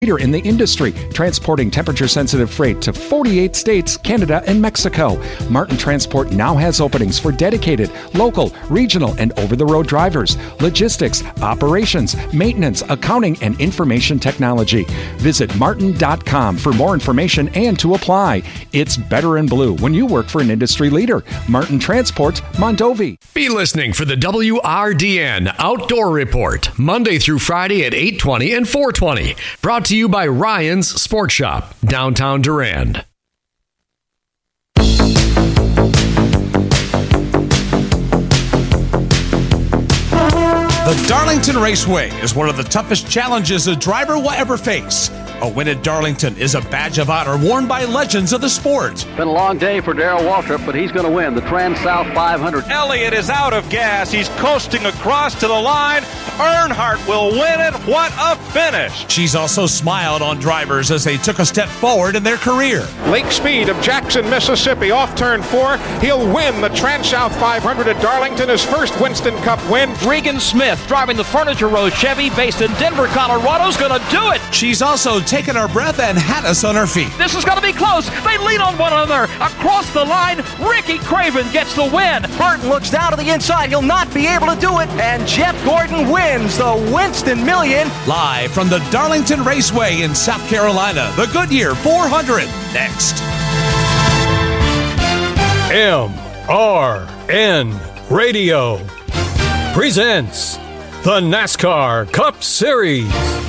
Leader in the industry, transporting temperature-sensitive freight to 48 states, Canada, and Mexico. Martin Transport now has openings for dedicated, local, regional, and over-the-road drivers, logistics, operations, maintenance, accounting, and information technology. Visit martin.com for more information and to apply. It's better in blue when you work for an industry leader. Martin Transport, Mondovi. Be listening for the WRDN Outdoor Report, Monday through Friday at 8:20 and 4:20. Brought to you by Ryan's Sport Shop, downtown Durand. The Darlington Raceway is one of the toughest challenges a driver will ever face. A win at Darlington is a badge of honor worn by legends of the sport. Been a long day for Darrell Waltrip, but he's going to win the Trans-South 500. Elliott is out of gas. He's coasting across to the line. Earnhardt will win it. What a finish. She's also smiled on drivers as they took a step forward in their career. Lake Speed of Jackson, Mississippi, off turn 4. He'll win the Trans-South 500 at Darlington, his first Winston Cup win. Regan Smith, driving the Furniture Row Chevy based in Denver, Colorado, is going to do it. She's also taken our breath and had us on our feet. This is going to be close. They lean on one another. Across the line, Ricky Craven gets the win. Burton looks down to the inside. He'll not be able to do it. And Jeff Gordon wins the Winston Million. Live from the Darlington Raceway in South Carolina, the Goodyear 400. Next. MRN Radio presents the NASCAR Cup Series.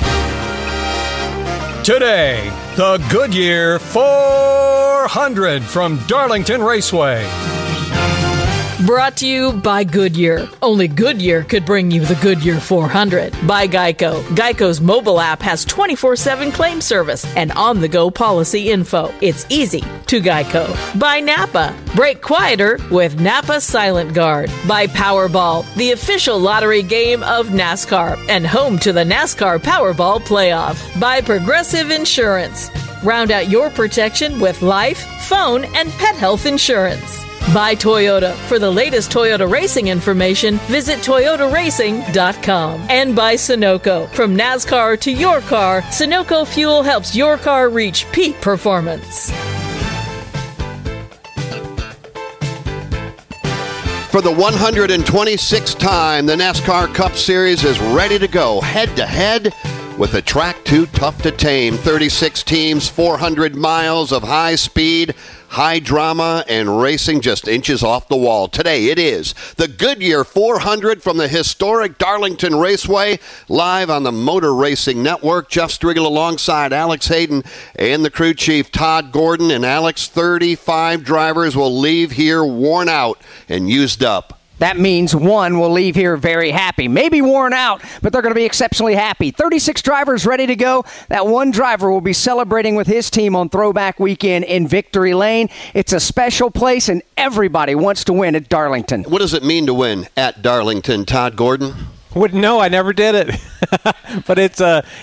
Today, the Goodyear 400 from Darlington Raceway. Brought to you by Goodyear. Only Goodyear could bring you the Goodyear 400. By Geico. Geico's mobile app has 24/7 claim service and on-the-go policy info. It's easy to Geico. By Napa. Brake quieter with Napa Silent Guard. By Powerball, the official lottery game of NASCAR and home to the NASCAR Powerball Playoff. By Progressive Insurance. Round out your protection with life, phone, and pet health insurance. By Toyota. For the latest Toyota racing information, visit toyotaracing.com. And by Sunoco. From NASCAR to your car, Sunoco Fuel helps your car reach peak performance. For the 126th time, the NASCAR Cup Series is ready to go head-to-head with a track too tough to tame. 36 teams, 400 miles of high speed, high drama, and racing just inches off the wall. Today it is the Goodyear 400 from the historic Darlington Raceway, live on the Motor Racing Network. Jeff Striegel alongside Alex Hayden and the crew chief Todd Gordon. And Alex, 35 drivers will leave here worn out and used up. That means one will leave here very happy. Maybe worn out, but they're going to be exceptionally happy. 36 drivers ready to go. That one driver will be celebrating with his team on Throwback Weekend in Victory Lane. It's a special place, and everybody wants to win at Darlington. What does it mean to win at Darlington, Todd Gordon? Wouldn't know. I never did it. But it's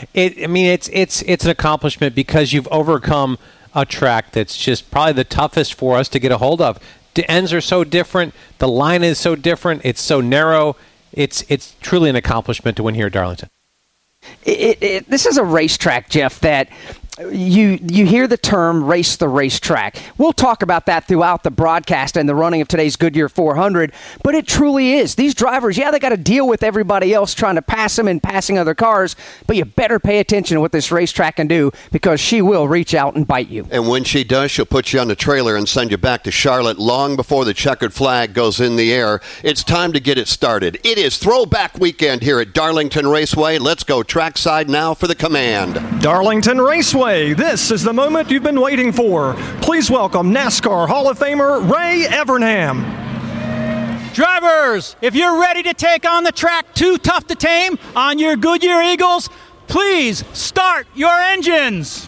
an accomplishment because you've overcome a track that's just probably the toughest for us to get a hold of. The ends are so different. The line is so different. It's so narrow. It's truly an accomplishment to win here at Darlington. This is a racetrack, Jeff, that you hear the term race the racetrack. We'll talk about that throughout the broadcast and the running of today's Goodyear 400, but it truly is. These drivers, they got to deal with everybody else trying to pass them and passing other cars, but you better pay attention to what this racetrack can do because she will reach out and bite you. And when she does, she'll put you on the trailer and send you back to Charlotte long before the checkered flag goes in the air. It's time to get it started. It is Throwback Weekend here at Darlington Raceway. Let's go trackside now for the command. Darlington Raceway. This is the moment you've been waiting for. Please welcome NASCAR Hall of Famer Ray Evernham. Drivers, if you're ready to take on the track too tough to tame on your Goodyear Eagles, please start your engines.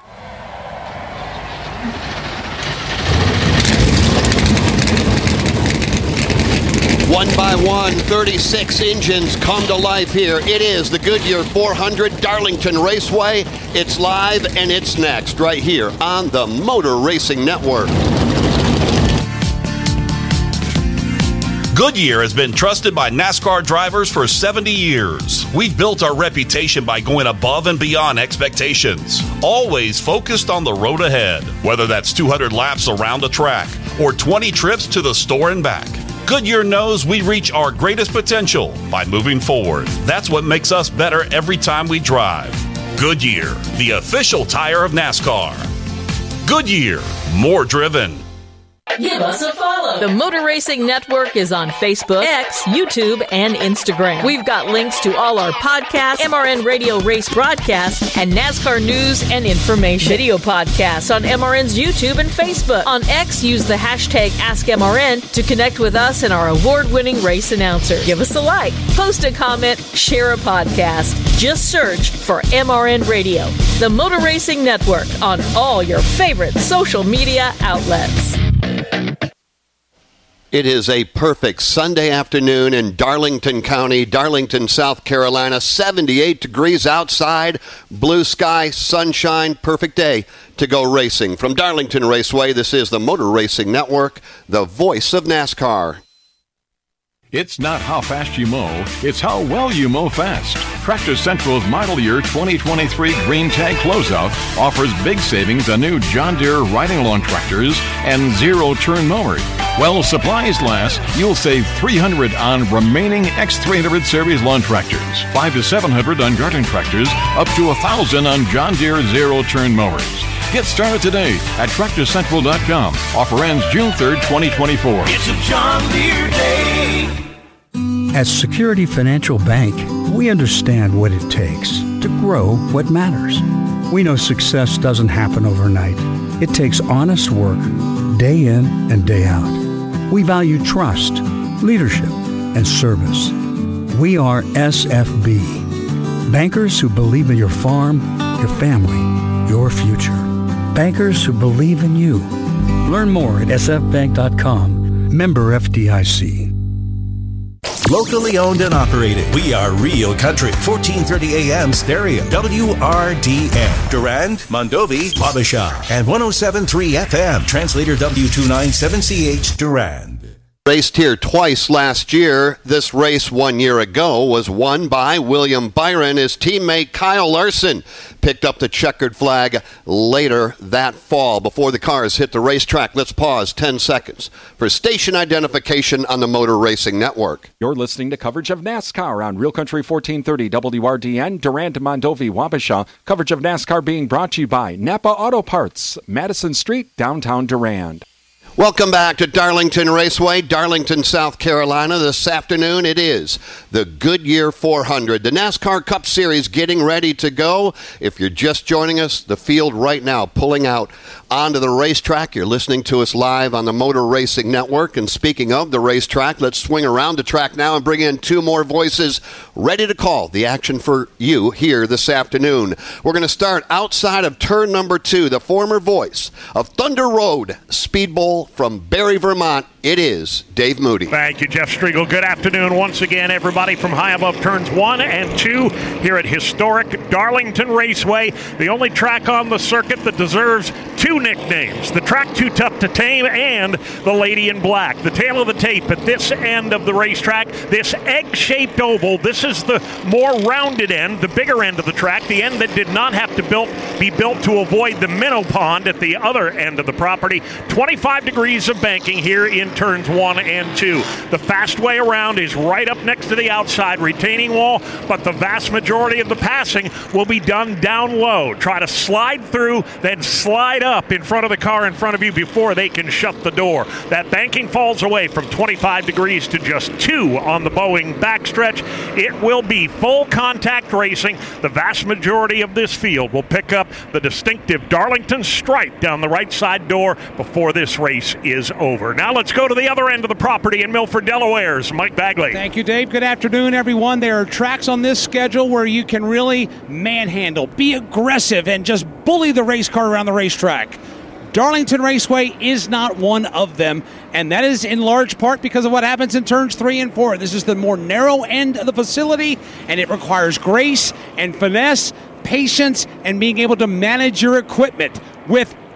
One by one, 36 engines come to life here. It is the Goodyear 400 Darlington Raceway. It's live and it's next right here on the Motor Racing Network. Goodyear has been trusted by NASCAR drivers for 70 years. We've built our reputation by going above and beyond expectations, always focused on the road ahead, whether that's 200 laps around the track or 20 trips to the store and back. Goodyear knows we reach our greatest potential by moving forward. That's what makes us better every time we drive. Goodyear, the official tire of NASCAR. Goodyear, more driven. Give us a follow. The Motor Racing Network is on Facebook, X, YouTube, and Instagram. We've got links to all our podcasts, MRN Radio race broadcasts, and NASCAR news and information. Video podcasts on MRN's YouTube and Facebook. On X, use the hashtag AskMRN to connect with us and our award-winning race announcer. Give us a like, post a comment, share a podcast. Just search for MRN Radio, the Motor Racing Network, on all your favorite social media outlets. It is a perfect Sunday afternoon in Darlington County, Darlington, South Carolina. 78 degrees outside, blue sky, sunshine, perfect day to go racing. From Darlington Raceway, this is the Motor Racing Network, the voice of NASCAR. It's not how fast you mow, it's how well you mow fast. Tractor Central's model year 2023 Green Tag Closeout offers big savings on new John Deere riding lawn tractors and zero-turn mowers. While supplies last, you'll save $300 on remaining X300 series lawn tractors, $500 to $700 on garden tractors, up to $1,000 on John Deere zero-turn mowers. Get started today at TractorCentral.com. Offer ends June 3rd, 2024. It's a John Deere day. At Security Financial Bank, we understand what it takes to grow what matters. We know success doesn't happen overnight. It takes honest work, day in and day out. We value trust, leadership, and service. We are SFB, bankers who believe in your farm, your family, your future. Bankers who believe in you. Learn more at sfbank.com. Member FDIC. Locally owned and operated. We are Real Country. 1430 AM stereo. WRDN. Durand, Mondovi, Wabasha. And 107.3 FM. Translator W297CH Durand. Raced here twice last year. This race 1 year ago was won by William Byron. His teammate Kyle Larson picked up the checkered flag later that fall. Before the cars hit the racetrack, let's pause 10 seconds for station identification on the Motor Racing Network. You're listening to coverage of NASCAR on Real Country 1430 WRDN, Durand, Mondovi, Wabasha. Coverage of NASCAR being brought to you by Napa Auto Parts, Madison Street, downtown Durand. Welcome back to Darlington Raceway, Darlington, South Carolina. This afternoon it is the Goodyear 400, the NASCAR Cup Series getting ready to go. If you're just joining us, the field right now pulling out onto the racetrack. You're listening to us live on the Motor Racing Network. And speaking of the racetrack, let's swing around the track now and bring in two more voices ready to call the action for you here this afternoon. We're going to start outside of turn number 2, the former voice of Thunder Road Speed Bowl from Barre, Vermont. It is Dave Moody. Thank you, Jeff Striegel. Good afternoon once again, everybody, from high above turns 1 and 2 here at historic Darlington Raceway, the only track on the circuit that deserves two nicknames, the Track Too Tough to Tame and the Lady in Black. The tail of the tape at this end of the racetrack, this egg-shaped oval. This is the more rounded end, the bigger end of the track, the end that did not have to be built to avoid the minnow pond at the other end of the property. 25 degrees of banking here in turns 1 and 2. The fast way around is right up next to the outside retaining wall, but the vast majority of the passing will be done down low. Try to slide through, then slide up in front of the car in front of you before they can shut the door. That banking falls away from 25 degrees to just 2 on the Boeing backstretch. It will be full contact racing. The vast majority of this field will pick up the distinctive Darlington stripe down the right side door before this race is over. Now let's go to the other end of the property in Milford, Delaware's Mike Bagley. Thank you, Dave. Good afternoon, everyone. There are tracks on this schedule where you can really manhandle, be aggressive, and just bully the race car around the racetrack. Darlington Raceway is not one of them, and that is in large part because of what happens in turns 3 and 4. This is the more narrow end of the facility, and it requires grace and finesse, patience, and being able to manage your equipment with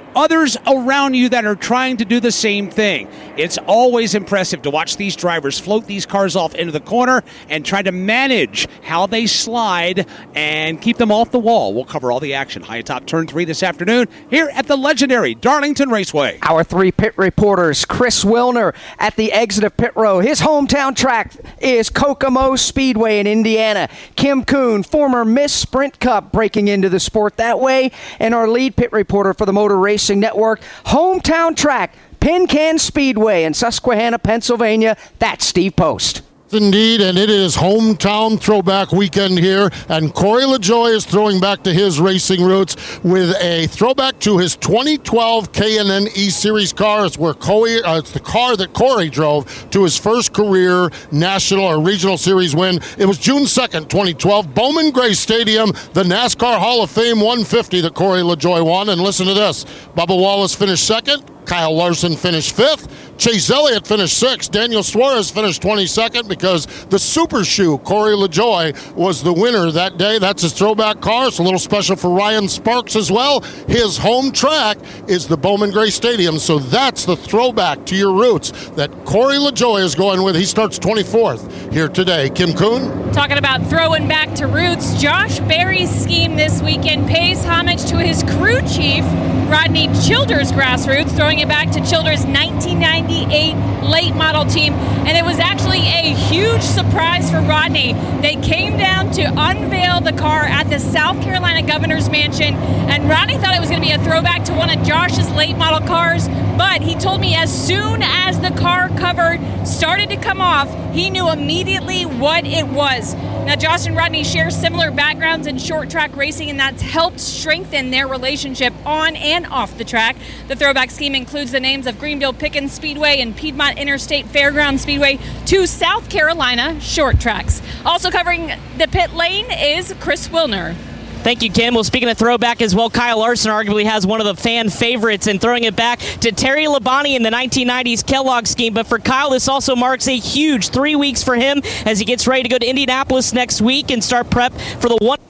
others around you that are trying to do the same thing. It's always impressive to watch these drivers float these cars off into the corner and try to manage how they slide and keep them off the wall. We'll cover all the action high atop Turn 3 this afternoon here at the legendary Darlington Raceway. Our 3 pit reporters, Chris Wilner at the exit of pit row. His hometown track is Kokomo Speedway in Indiana. Kim Kuhn, former Miss Sprint Cup, breaking into the sport that way. And our lead pit reporter for the Motor Racing Network, hometown track, Pin Can Speedway in Susquehanna, Pennsylvania. That's Steve Post. Indeed, and it is hometown throwback weekend here, and Corey LaJoie is throwing back to his racing roots with a throwback to his 2012 K&N E-Series car. It's the car that Corey drove to his first career national or regional series win. It was June 2nd, 2012, Bowman Gray Stadium, the NASCAR Hall of Fame 150 that Corey LaJoie won. And listen to this, Bubba Wallace finished second, Kyle Larson finished 5th, Chase Elliott finished 6th, Daniel Suarez finished 22nd because the Super Shoe, Corey LaJoie, was the winner that day. That's his throwback car. It's a little special for Ryan Sparks as well. His home track is the Bowman Gray Stadium, so that's the throwback to your roots that Corey LaJoie is going with. He starts 24th here today. Kim Kuhn? Talking about throwing back to roots, Josh Berry's scheme this weekend pays homage to his crew chief, Rodney Childers Grassroots, throwing it back to Childers' 1998 late model team. And it was actually a huge surprise for Rodney. They came down to unveil the car at the South Carolina Governor's Mansion, and Rodney thought it was going to be a throwback to one of Josh's late model cars, but he told me as soon as the car cover started to come off, he knew immediately what it was. Now, Josh and Rodney share similar backgrounds in short track racing, and that's helped strengthen their relationship on and off the track. The throwback scheme includes the names of Greenville Pickens Speedway and Piedmont Interstate Fairground Speedway, 2 South Carolina short tracks. Also covering the pit lane is Chris Wilner. Thank you, Kim. Well, speaking of throwback as well, Kyle Larson arguably has one of the fan favorites in throwing it back to Terry Labonte in the 1990s Kellogg scheme. But for Kyle, this also marks a huge 3 weeks for him as he gets ready to go to Indianapolis next week and start prep for the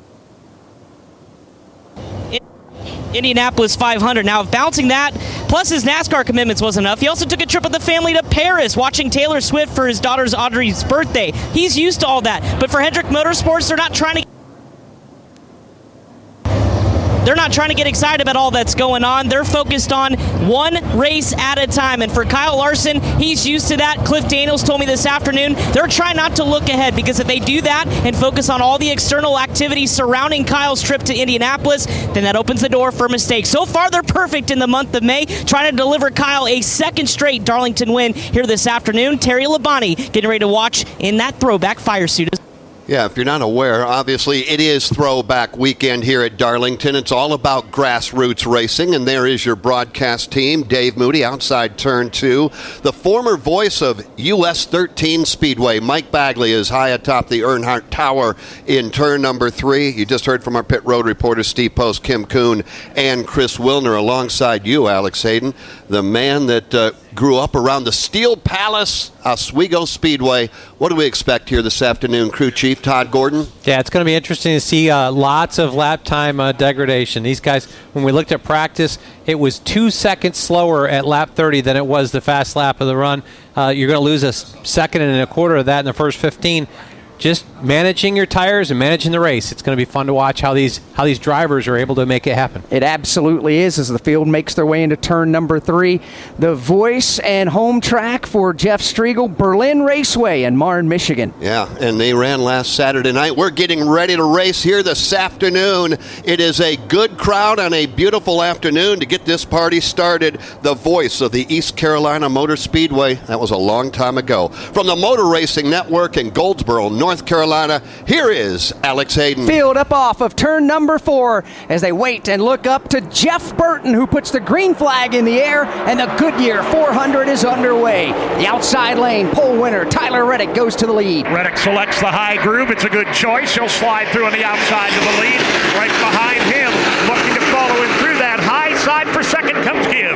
Indianapolis 500. Now, if bouncing that, plus his NASCAR commitments was enough, he also took a trip with the family to Paris, watching Taylor Swift for his daughter's Audrey's birthday. He's used to all that. But for Hendrick Motorsports, they're not trying to get excited about all that's going on. They're focused on one race at a time. And for Kyle Larson, he's used to that. Cliff Daniels told me this afternoon, they're trying not to look ahead, because if they do that and focus on all the external activities surrounding Kyle's trip to Indianapolis, then that opens the door for mistakes. So far, they're perfect in the month of May, trying to deliver Kyle a second straight Darlington win here this afternoon. Terry Labonte getting ready to watch in that throwback fire suit. Yeah, if you're not aware, obviously it is throwback weekend here at Darlington. It's all about grassroots racing, and there is your broadcast team, Dave Moody, outside turn 2. The former voice of US 13 Speedway, Mike Bagley, is high atop the Earnhardt Tower in turn number 3. You just heard from our pit road reporters, Steve Post, Kim Kuhn, and Chris Wilner, alongside you, Alex Hayden, the man that grew up around the Steel Palace, Oswego Speedway. What do we expect here this afternoon, crew chief Todd Gordon? Yeah, it's going to be interesting to see lots of lap time degradation. These guys, when we looked at practice, it was 2 seconds slower at lap 30 than it was the fast lap of the run. You're going to lose a second and a quarter of that in the first 15. Just managing your tires and managing the race. It's going to be fun to watch how these drivers are able to make it happen. It absolutely is, as the field makes their way into turn number 3. The voice and home track for Jeff Striegel, Berlin Raceway in Marne, Michigan. Yeah, and they ran last Saturday night. We're getting ready to race here this afternoon. It is a good crowd on a beautiful afternoon to get this party started. The voice of the East Carolina Motor Speedway. That was a long time ago. From the Motor Racing Network in Goldsboro, North Carolina, here is Alex Hayden. Field up off of turn number 4 as they wait and look up to Jeff Burton, who puts the green flag in the air, and the Goodyear 400 is underway. The outside lane, pole winner Tyler Reddick goes to the lead. Reddick selects the high groove. It's a good choice. He'll slide through on the outside to the lead. Right behind him, looking to follow him through that high side for second comes Gibbs.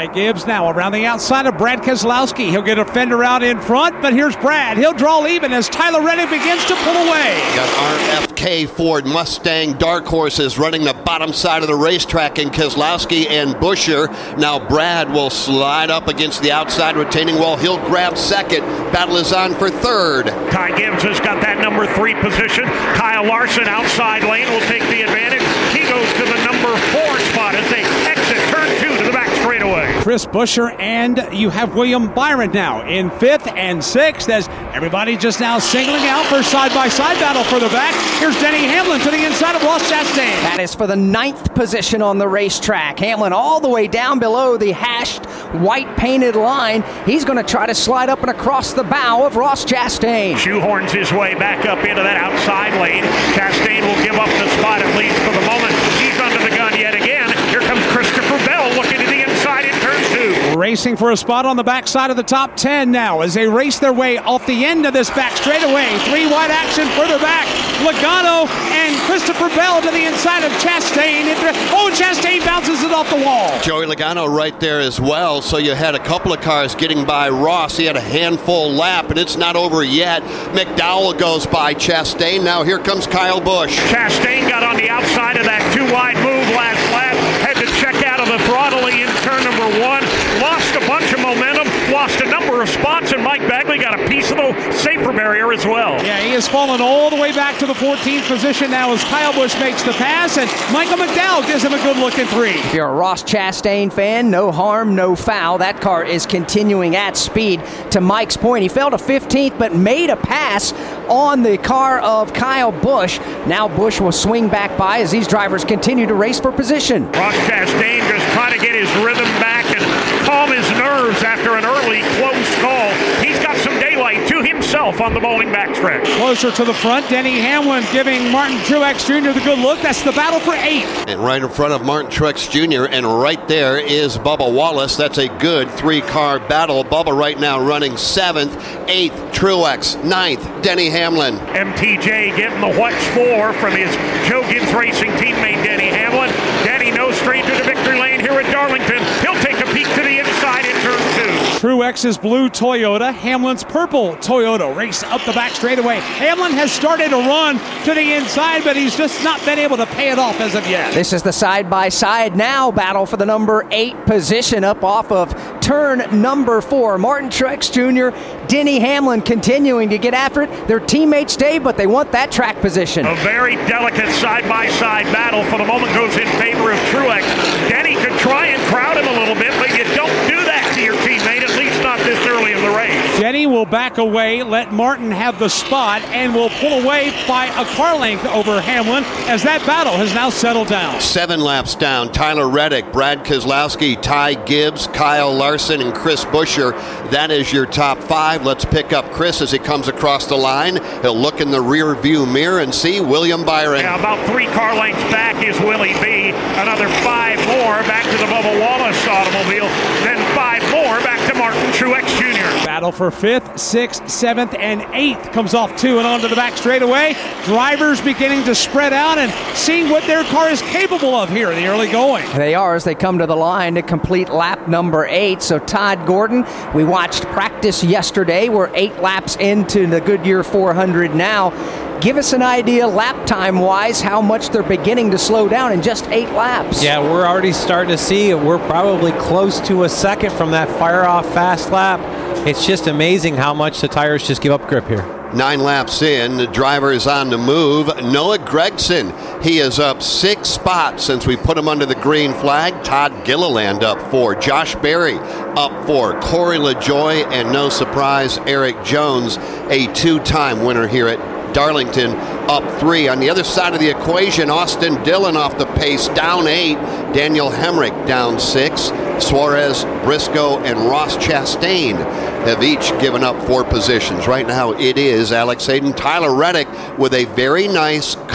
Ty Gibbs now around the outside of Brad Keselowski. He'll get a fender out in front, but here's Brad. He'll draw even as Tyler Reddick begins to pull away. Got RFK Ford Mustang Dark Horses running the bottom side of the racetrack in Keselowski and Buscher. Now Brad will slide up against the outside retaining wall. He'll grab second. Battle is on for third. Ty Gibbs has got that number 3 position. Kyle Larson outside lane will take the advantage. He goes to the number 4 spot as they exit turn 2 to the back straightaway. Chris Buscher, and you have William Byron now in 5th and 6th as everybody just now singling out for side-by-side battle for the back. Here's Denny Hamlin to the inside of Ross Chastain. That is for the 9th position on the racetrack. Hamlin all the way down below the hashed white painted line. He's going to try to slide up and across the bow of Ross Chastain. Shoehorns his way back up into that outside lane. Chastain will give up the spot at least for the moment. He's under the gun yet again. Here comes Christopher Bell looking to the inside in turn 2. Racing for a spot on the backside of the top 10 now as they race their way off the end of this back straightaway. 3 wide action further back. Logano and Christopher Bell to the inside of Chastain. Chastain bounces it off the wall. Joey Logano right there as well. So you had a couple of cars getting by Ross. He had a handful lap, and it's not over yet. McDowell goes by Chastain. Now here comes Kyle Busch. Chastain got on the outside of that 2-wide move last lap. Had to check out of the throttle in turn number 1. Lost a bunch of momentum. Lost a number of spots, and Mike Bagley got a piece of the safer barrier as well. Yeah, he has fallen all the way back to the 14th position now as Kyle Busch makes the pass, and Michael McDowell gives him a good-looking 3. If you're a Ross Chastain fan, no harm, no foul. That car is continuing at speed. To Mike's point, he fell to 15th, but made a pass on the car of Kyle Busch. Now Busch will swing back by as these drivers continue to race for position. Ross Chastain just trying to get his rhythm back and calm his nerves after an early close call. He's got some daylight to himself on the bowling backstretch. Closer to the front, Denny Hamlin giving Martin Truex Jr. the good look. That's the battle for 8th. And right in front of Martin Truex Jr., and right there is Bubba Wallace. That's a good 3-car battle. Bubba right now running 7th, 8th, Truex, 9th, Denny Hamlin. MTJ getting the what's for from his Joe Gibbs Racing teammate Denny Hamlin. Denny no stranger to victory lane here at Darlington. He'll take a peek to the inside in turn 2. Truex's blue Toyota, Hamlin's purple Toyota race up the back straightaway. Hamlin has started a run to the inside, but he's just not been able to pay it off as of yet. This is the side-by-side now battle for the number 8 position up off of turn number 4. Martin Truex Jr., Denny Hamlin continuing to get after it. Their teammates stay, but they want that track position. A very delicate side-by-side battle for the moment goes in favor of Truex. Denny could try and crowd him a little bit, but you don't do that to your teammate, at least not this early in the race. Denny will back away, let Martin have the spot, and will pull away by a car length over Hamlin as that battle has now settled down. 7 laps down, Tyler Reddick, Brad Keselowski, Ty Gibbs, Kyle Larson, and Chris Buscher. That is your top 5. Let's pick up Chris as he comes across the line. He'll look in the rear view mirror and see William Byron. Yeah, about 3 car lengths back is Willie B. Another 5 more back to the Bubba Wallace automobile. Then 5 more back to Martin Truex Jr. Battle for 5th, 6th, 7th, and 8th comes off 2 and onto the back straightaway. Drivers beginning to spread out and seeing what their car is capable of here in the early going. They are as they come to the line to complete lap number 8. So Todd Gordon, we watched practice yesterday. We're 8 laps into the Goodyear 400 now. Give us an idea, lap time-wise, how much they're beginning to slow down in just 8 laps. Yeah, we're already starting to see it. We're probably close to a second from that fire-off fast lap. It's just amazing how much the tires just give up grip here. 9 laps in, the driver is on the move. Noah Gragson, he is up 6 spots since we put him under the green flag. Todd Gilliland up 4. Josh Berry up 4. Corey LaJoie, and no surprise, Eric Jones, a 2-time winner here at Darlington, up 3. On the other side of the equation, Austin Dillon off the pace, down 8. Daniel Hemrick down 6. Suarez, Briscoe, and Ross Chastain have each given up 4 positions. Right now it is Alex Hayden, Tyler Reddick with a very nice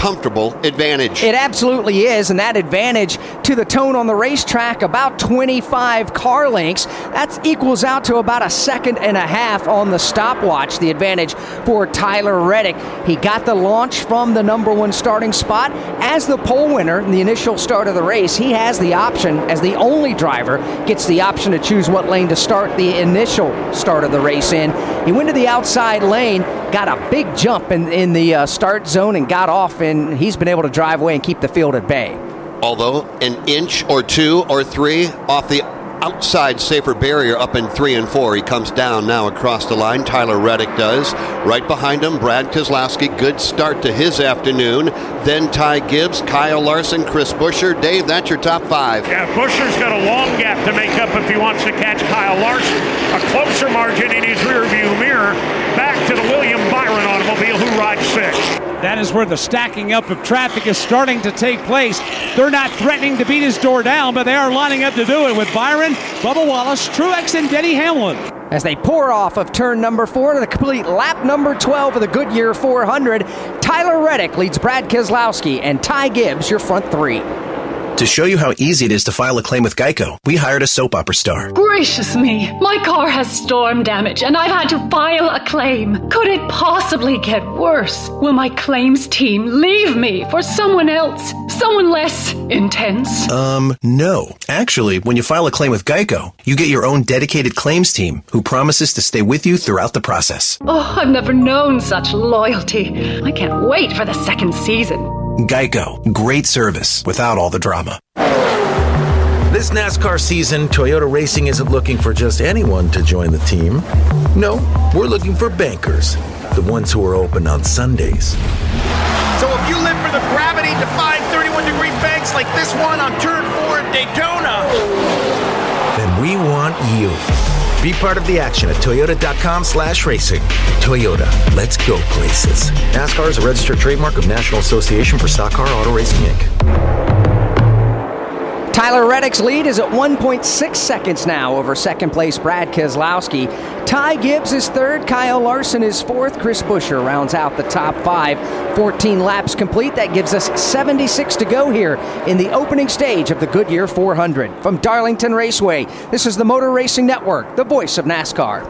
comfortable advantage. It absolutely is, and that advantage to the tone on the racetrack, about 25 car lengths. That equals out to about a second and a half on the stopwatch, the advantage for Tyler Reddick. He got the launch from the number one starting spot. As the pole winner in the initial start of the race, he has the option, as the only driver, gets the option to choose what lane to start the initial start of the race in. He went to the outside lane, got a big jump in the start zone and got off, and he's been able to drive away and keep the field at bay. Although an inch or two or three off the outside safer barrier up in 3 and 4. He comes down now across the line. Tyler Reddick does. Right behind him, Brad Keselowski. Good start to his afternoon. Then Ty Gibbs, Kyle Larson, Chris Buescher. Dave, that's your top 5. Yeah, Buescher's got a long gap to make up if he wants to catch Kyle Larson. A closer margin in his rearview mirror. Back to the William Byron automobile, who rides 6th. That is where the stacking up of traffic is starting to take place. They're not threatening to beat his door down, but they are lining up to do it with Byron, Bubba Wallace, Truex, and Denny Hamlin. As they pour off of turn number 4 to the complete lap number 12 of the Goodyear 400, Tyler Reddick leads Brad Keselowski and Ty Gibbs, your front 3. To show you how easy it is to file a claim with Geico, we hired a soap opera star. Gracious me, my car has storm damage and I've had to file a claim. Could it possibly get worse? Will my claims team leave me for someone else? Someone less intense? No. Actually, when you file a claim with Geico, you get your own dedicated claims team who promises to stay with you throughout the process. Oh, I've never known such loyalty. I can't wait for the second season. Geico. Great service without all the drama. This NASCAR season, Toyota Racing isn't looking for just anyone to join the team. No, we're looking for bankers, the ones who are open on Sundays. So if you live for the gravity-defying 31-degree banks like this one on Turn 4 at Daytona, then we want you. Be part of the action at Toyota.com/racing. Toyota, let's go places. NASCAR is a registered trademark of National Association for Stock Car Auto Racing, Inc. Tyler Reddick's lead is at 1.6 seconds now over second place Brad Keselowski. Ty Gibbs is third, Kyle Larson is fourth, Chris Buescher rounds out the top 5. 14 laps complete. That gives us 76 to go here in the opening stage of the Goodyear 400. From Darlington Raceway, this is the Motor Racing Network, the voice of NASCAR.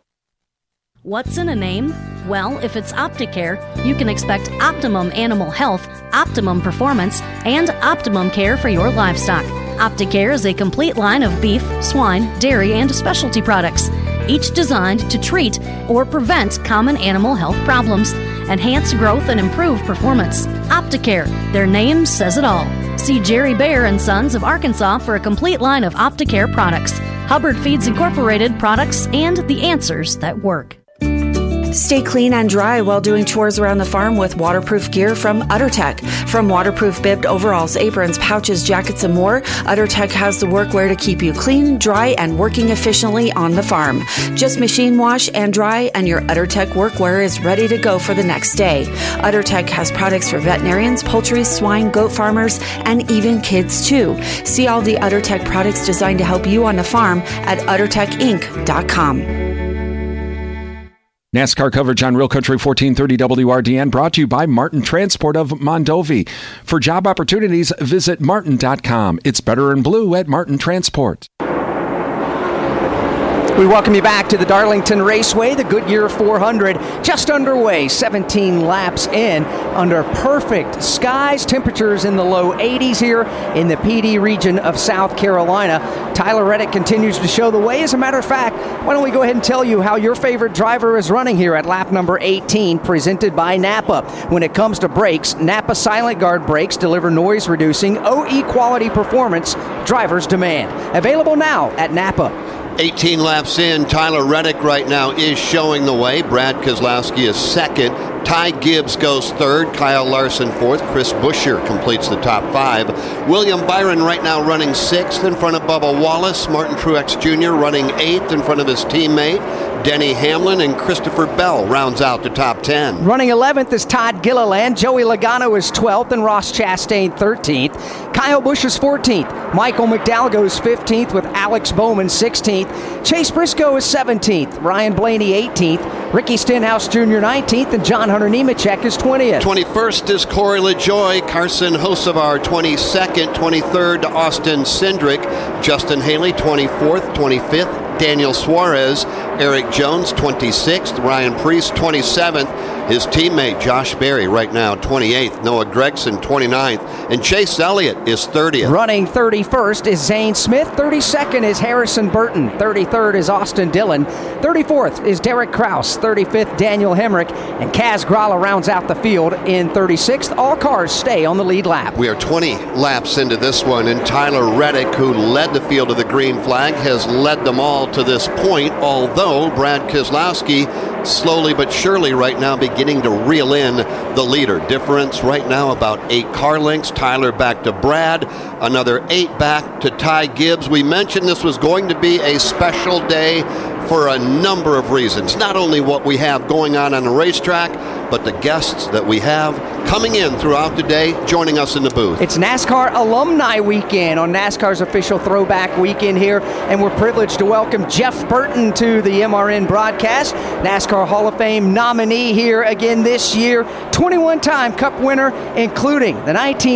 What's in a name? Well, if it's Opticare, you can expect optimum animal health, optimum performance, and optimum care for your livestock. Opticare is a complete line of beef, swine, dairy, and specialty products, each designed to treat or prevent common animal health problems, enhance growth, and improve performance. Opticare, their name says it all. See Jerry Bayer and Sons of Arkansas for a complete line of Opticare products, Hubbard Feeds Incorporated products, and the answers that work. Stay clean and dry while doing chores around the farm with waterproof gear from UtterTech. From waterproof bibbed overalls, aprons, pouches, jackets, and more, UtterTech has the workwear to keep you clean, dry, and working efficiently on the farm. Just machine wash and dry, and your UtterTech workwear is ready to go for the next day. UtterTech has products for veterinarians, poultry, swine, goat farmers, and even kids too. See all the UtterTech products designed to help you on the farm at UtterTechInc.com. NASCAR coverage on Real Country 1430 WRDN brought to you by Martin Transport of Mondovi. For job opportunities, visit martin.com. It's better in blue at Martin Transport. We welcome you back to the Darlington Raceway, the Goodyear 400, just underway, 17 laps in, under perfect skies, temperatures in the low 80s here in the PD region of South Carolina. Tyler Reddick continues to show the way. As a matter of fact, why don't we go ahead and tell you how your favorite driver is running here at lap number 18, presented by Napa. When it comes to brakes, Napa Silent Guard brakes deliver noise-reducing, OE quality performance drivers demand. Available now at Napa. 18 laps in, Tyler Reddick right now is showing the way. Brad Keselowski is second. Ty Gibbs goes third. Kyle Larson fourth. Chris Buescher completes the top 5. William Byron right now running 6th in front of Bubba Wallace. Martin Truex Jr. running 8th in front of his teammate Denny Hamlin, and Christopher Bell rounds out the top 10. Running 11th is Todd Gilliland. Joey Logano is 12th and Ross Chastain 13th. Kyle Busch is 14th. Michael McDowell goes 15th with Alex Bowman 16th. Chase Briscoe is 17th. Ryan Blaney 18th. Ricky Stenhouse Jr. 19th, and John Hunter Nemechek is 20th. 21st is Corey LaJoie, Carson Hocevar 22nd, 23rd Austin Cindric, Justin Haley 24th, 25th, Daniel Suarez, Eric Jones 26th, Ryan Preece 27th, his teammate Josh Berry right now 28th, Noah Gregson 29th, and Chase Elliott is 30th. Running 31st is Zane Smith, 32nd is Harrison Burton, 33rd is Austin Dillon, 34th is Derek Kraus, 35th Daniel Hemrick, and Kaz Grala rounds out the field in 36th. All cars stay on the lead lap. We are 20 laps into this one, and Tyler Reddick, who led the field of the green flag, has led them all to this point, although Brad Keselowski slowly but surely right now beginning to reel in the leader. Difference right now about 8 car lengths. Tyler back to Brad, another 8 back to Ty Gibbs. We mentioned this was going to be a special day for a number of reasons. Not only what we have going on the racetrack, but the guests that we have coming in throughout the day, joining us in the booth. It's NASCAR Alumni Weekend on NASCAR's official Throwback Weekend here, and we're privileged to welcome Jeff Burton to the MRN broadcast. NASCAR Hall of Fame nominee here again this year, 21-time Cup winner, including the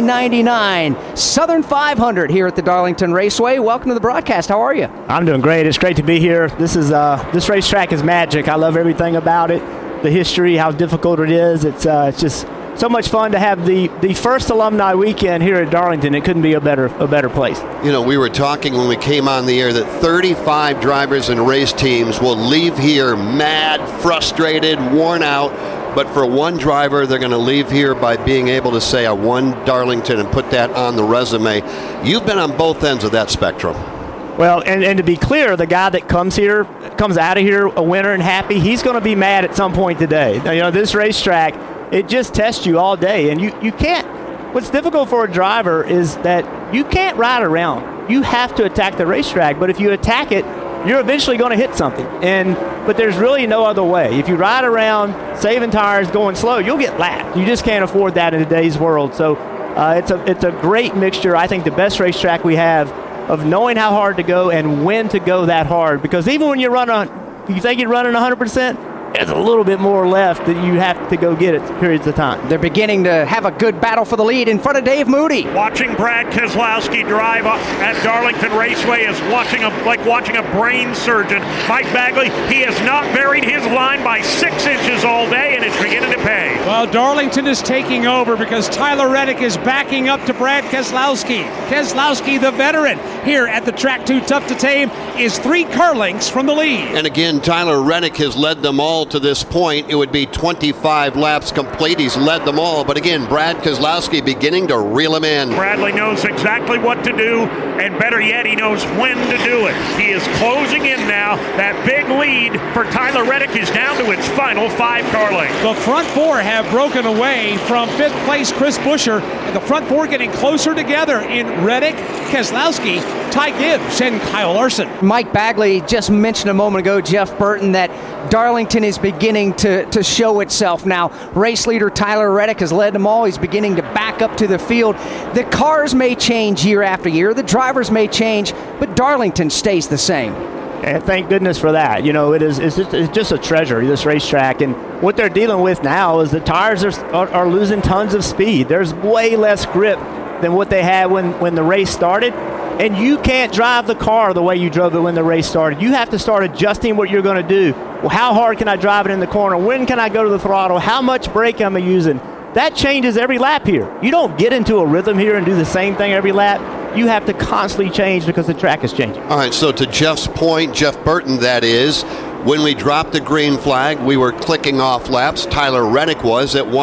1999 Southern 500 here at the Darlington Raceway. Welcome to the broadcast. How are you? I'm doing great. It's great to be here. This racetrack is magic. I love everything about it. The history, how difficult it is. It's just so much fun to have the first alumni weekend here at Darlington. It couldn't be a better place. You know, we were talking when we came on the air that 35 drivers and race teams will leave here mad, frustrated, worn out. But for one driver, they're going to leave here by being able to say, I won Darlington, and put that on the resume. You've been on both ends of that spectrum. Well, and to be clear, the guy that comes out of here a winner and happy, he's going to be mad at some point today. You know, this racetrack, it just tests you all day, and you can't. What's difficult for a driver is that you can't ride around. You have to attack the racetrack, but if you attack it, you're eventually going to hit something. But there's really no other way. If you ride around saving tires, going slow, you'll get lapped. You just can't afford that in today's world. So it's a great mixture. I think the best racetrack we have of knowing how hard to go and when to go that hard. Because even when you think you're running 100%, there's a little bit more left that you have to go get at periods of time. They're beginning to have a good battle for the lead in front of Dave Moody. Watching Brad Keselowski drive at Darlington Raceway is like watching a brain surgeon. Mike Bagley, he has not varied his line by 6 inches all day, and it's beginning to pay. Well, Darlington is taking over because Tyler Reddick is backing up to Brad Keselowski. Keselowski, the veteran, here at the track too tough to tame, is 3 car lengths from the lead. And again, Tyler Reddick has led them all to this point. It would be 25 laps complete. He's led them all. But again, Brad Keselowski beginning to reel him in. Bradley knows exactly what to do, and better yet, he knows when to do it. He is closing in now. That big lead for Tyler Reddick is down to its final 5 car lengths. The front 4 have broken away from 5th place Chris Buescher, and the front 4 getting closer together in Reddick, Keselowski, Ty Gibbs, and Kyle Larson. Mike Bagley just mentioned a moment ago, Jeff Burton, that Darlington is beginning to show itself now. Race leader Tyler Reddick has led them all. He's beginning to back up to the field. The cars may change year after year. The drivers may change, but Darlington stays the same. And thank goodness for that. You know, it's just a treasure, this racetrack. And what they're dealing with now is the tires are losing tons of speed. There's way less grip than what they had when the race started. And you can't drive the car the way you drove it when the race started. You have to start adjusting what you're going to do. Well, how hard can I drive it in the corner? When can I go to the throttle? How much brake am I using? That changes every lap here. You don't get into a rhythm here and do the same thing every lap. You have to constantly change because the track is changing. All right, so to Jeff's point, Jeff Burton, that is, when we dropped the green flag, we were clicking off laps. Tyler Reddick was at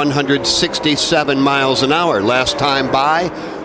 167 miles an hour. Last time by,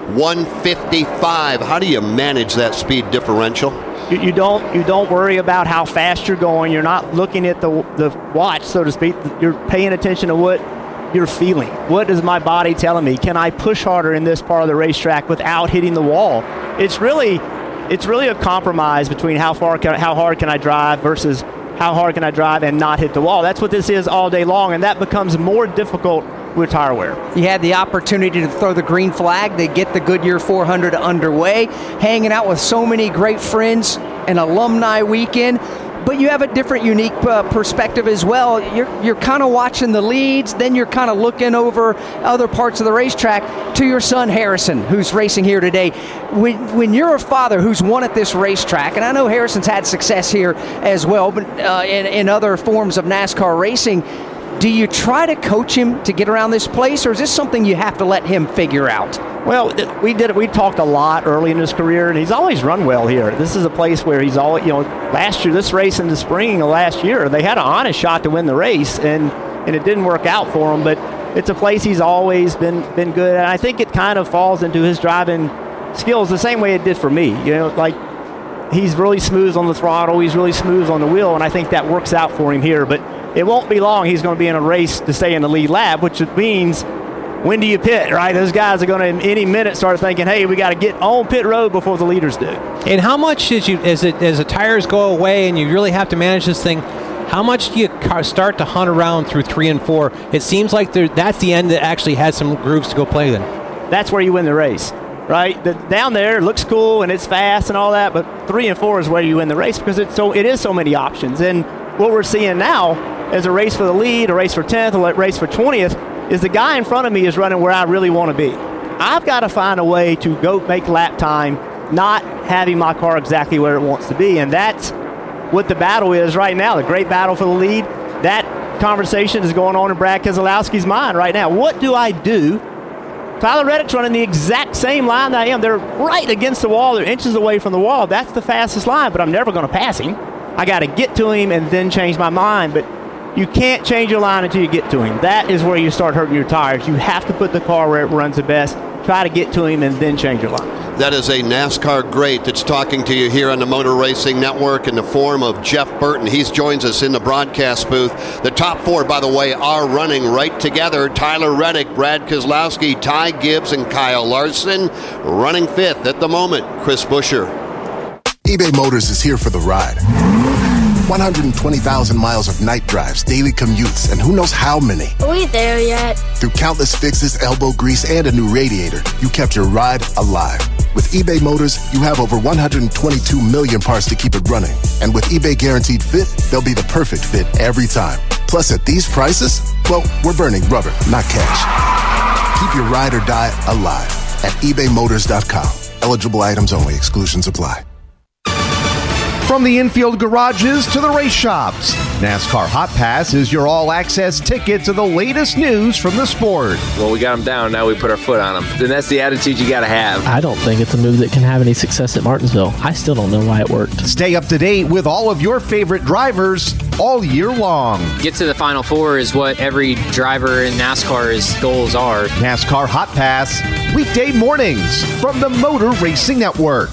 155. How do you manage that speed differential? You don't worry about how fast you're going. You're not looking at the watch, so to speak. You're paying attention to what you're feeling. What is my body telling me? Can I push harder in this part of the racetrack without hitting the wall? It's really a compromise between how hard can I drive versus how hard can I drive and not hit the wall. That's what this is all day long, and that becomes more difficult with tire wear. You had the opportunity to throw the green flag. They get the Goodyear 400 underway, hanging out with so many great friends, an alumni weekend. but you have a different, unique perspective as well. You're kind of watching the leads, then you're kind of looking over other parts of the racetrack to your son Harrison, who's racing here today. When you're a father who's won at this racetrack, and I know Harrison's had success here as well, but in other forms of NASCAR racing, do you try to coach him to get around this place, or is this something you have to let him figure out? Well, we talked a lot early in his career, and he's always run well here. This is a place where he's always, last year, this race in the spring of last year, they had an honest shot to win the race, and it didn't work out for him, but it's a place he's always been good. And I think it kind of falls into his driving skills the same way it did for me. He's really smooth on the throttle, he's really smooth on the wheel, and I think that works out for him here. But it won't be long he's going to be in a race to stay in the lead lap, which means when do you pit, right? Those guys are going to, any minute, start thinking, hey, we got to get on pit road before the leaders do. And how much as the tires go away and you really have to manage this thing, how much do you start to hunt around through 3 and 4? It seems like that's the end that actually has some grooves to go play then. That's where you win the race, right? Down there, it looks cool and it's fast and all that, but 3 and 4 is where you win the race because it is so many options. And what we're seeing now is a race for the lead, a race for 10th, a race for 20th, is the guy in front of me is running where I really want to be. I've got to find a way to go make lap time, not having my car exactly where it wants to be. And that's what the battle is right now, the great battle for the lead. That conversation is going on in Brad Keselowski's mind right now. What do I do? Tyler Reddick's running the exact same line that I am. They're right against the wall. They're inches away from the wall. That's the fastest line, but I'm never going to pass him. I got to get to him and then change my mind. But you can't change your line until you get to him. That is where you start hurting your tires. You have to put the car where it runs the best, try to get to him, and then change your line. That is a NASCAR great that's talking to you here on the Motor Racing Network in the form of Jeff Burton. He joins us in the broadcast booth. The top 4, by the way, are running right together. Tyler Reddick, Brad Keselowski, Ty Gibbs, and Kyle Larson. Running 5th at the moment, Chris Buescher. eBay Motors is here for the ride. 120,000 miles of night drives, daily commutes, and who knows how many. Are we there yet? Through countless fixes, elbow grease, and a new radiator, you kept your ride alive. With eBay Motors, you have over 122 million parts to keep it running. And with eBay Guaranteed Fit, they'll be the perfect fit every time. Plus, at these prices, well, we're burning rubber, not cash. Keep your ride or die alive at ebaymotors.com. Eligible items only. Exclusions apply. From the infield garages to the race shops, NASCAR Hot Pass is your all-access ticket to the latest news from the sport. Well, we got them down, now we put our foot on them. And that's the attitude you got to have. I don't think it's a move that can have any success at Martinsville. I still don't know why it worked. Stay up to date with all of your favorite drivers all year long. Get to the Final Four is what every driver in NASCAR's goals are. NASCAR Hot Pass, weekday mornings from the Motor Racing Network.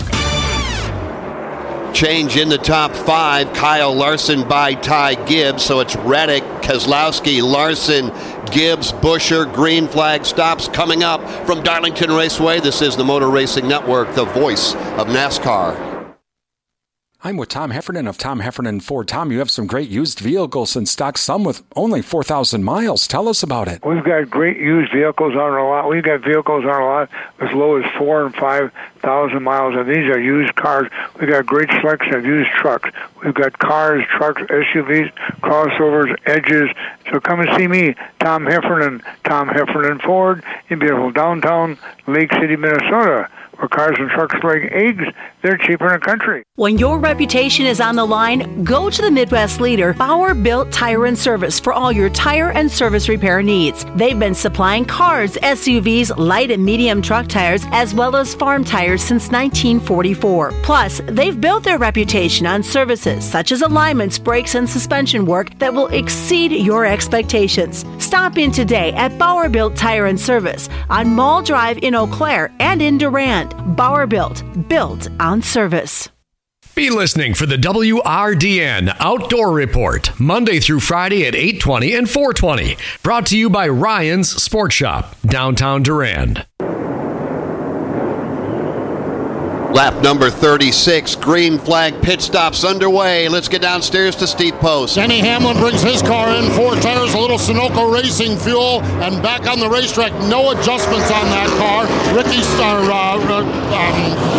Change in the top 5. Kyle Larson by Ty Gibbs. So it's Reddick, Keselowski, Larson, Gibbs, Buescher. Green flag stops coming up from Darlington Raceway. This is the Motor Racing Network, the voice of NASCAR. I'm with Tom Heffernan of Tom Heffernan Ford. Tom, you have some great used vehicles in stock, some with only 4,000 miles. Tell us about it. We've got great used vehicles on our lot. We've got vehicles on our lot as low as 4,000 and 5,000 miles, and these are used cars. We've got great selection of used trucks. We've got cars, trucks, SUVs, crossovers, edges. So come and see me, Tom Heffernan Ford, in beautiful downtown Lake City, Minnesota, where cars and trucks like eggs, they're cheaper in the country. When your reputation is on the line, go to the Midwest leader, Bauer Built Tire and Service, for all your tire and service repair needs. They've been supplying cars, SUVs, light and medium truck tires, as well as farm tires since 1944. Plus, they've built their reputation on services such as alignments, brakes, and suspension work that will exceed your expectations. Stop in today at Bauer Built Tire and Service on Mall Drive in Eau Claire and in Durand. Bauer Built on service. Be listening for the WRDN Outdoor Report, Monday through Friday at 8:20 and 4:20. Brought to you by Ryan's Sport Shop, downtown Durand. Lap number 36, green flag pit stops underway. Let's get downstairs to Steve Post. Denny Hamlin brings his car in, 4 tires, a little Sunoco Racing fuel, and back on the racetrack. No adjustments on that car.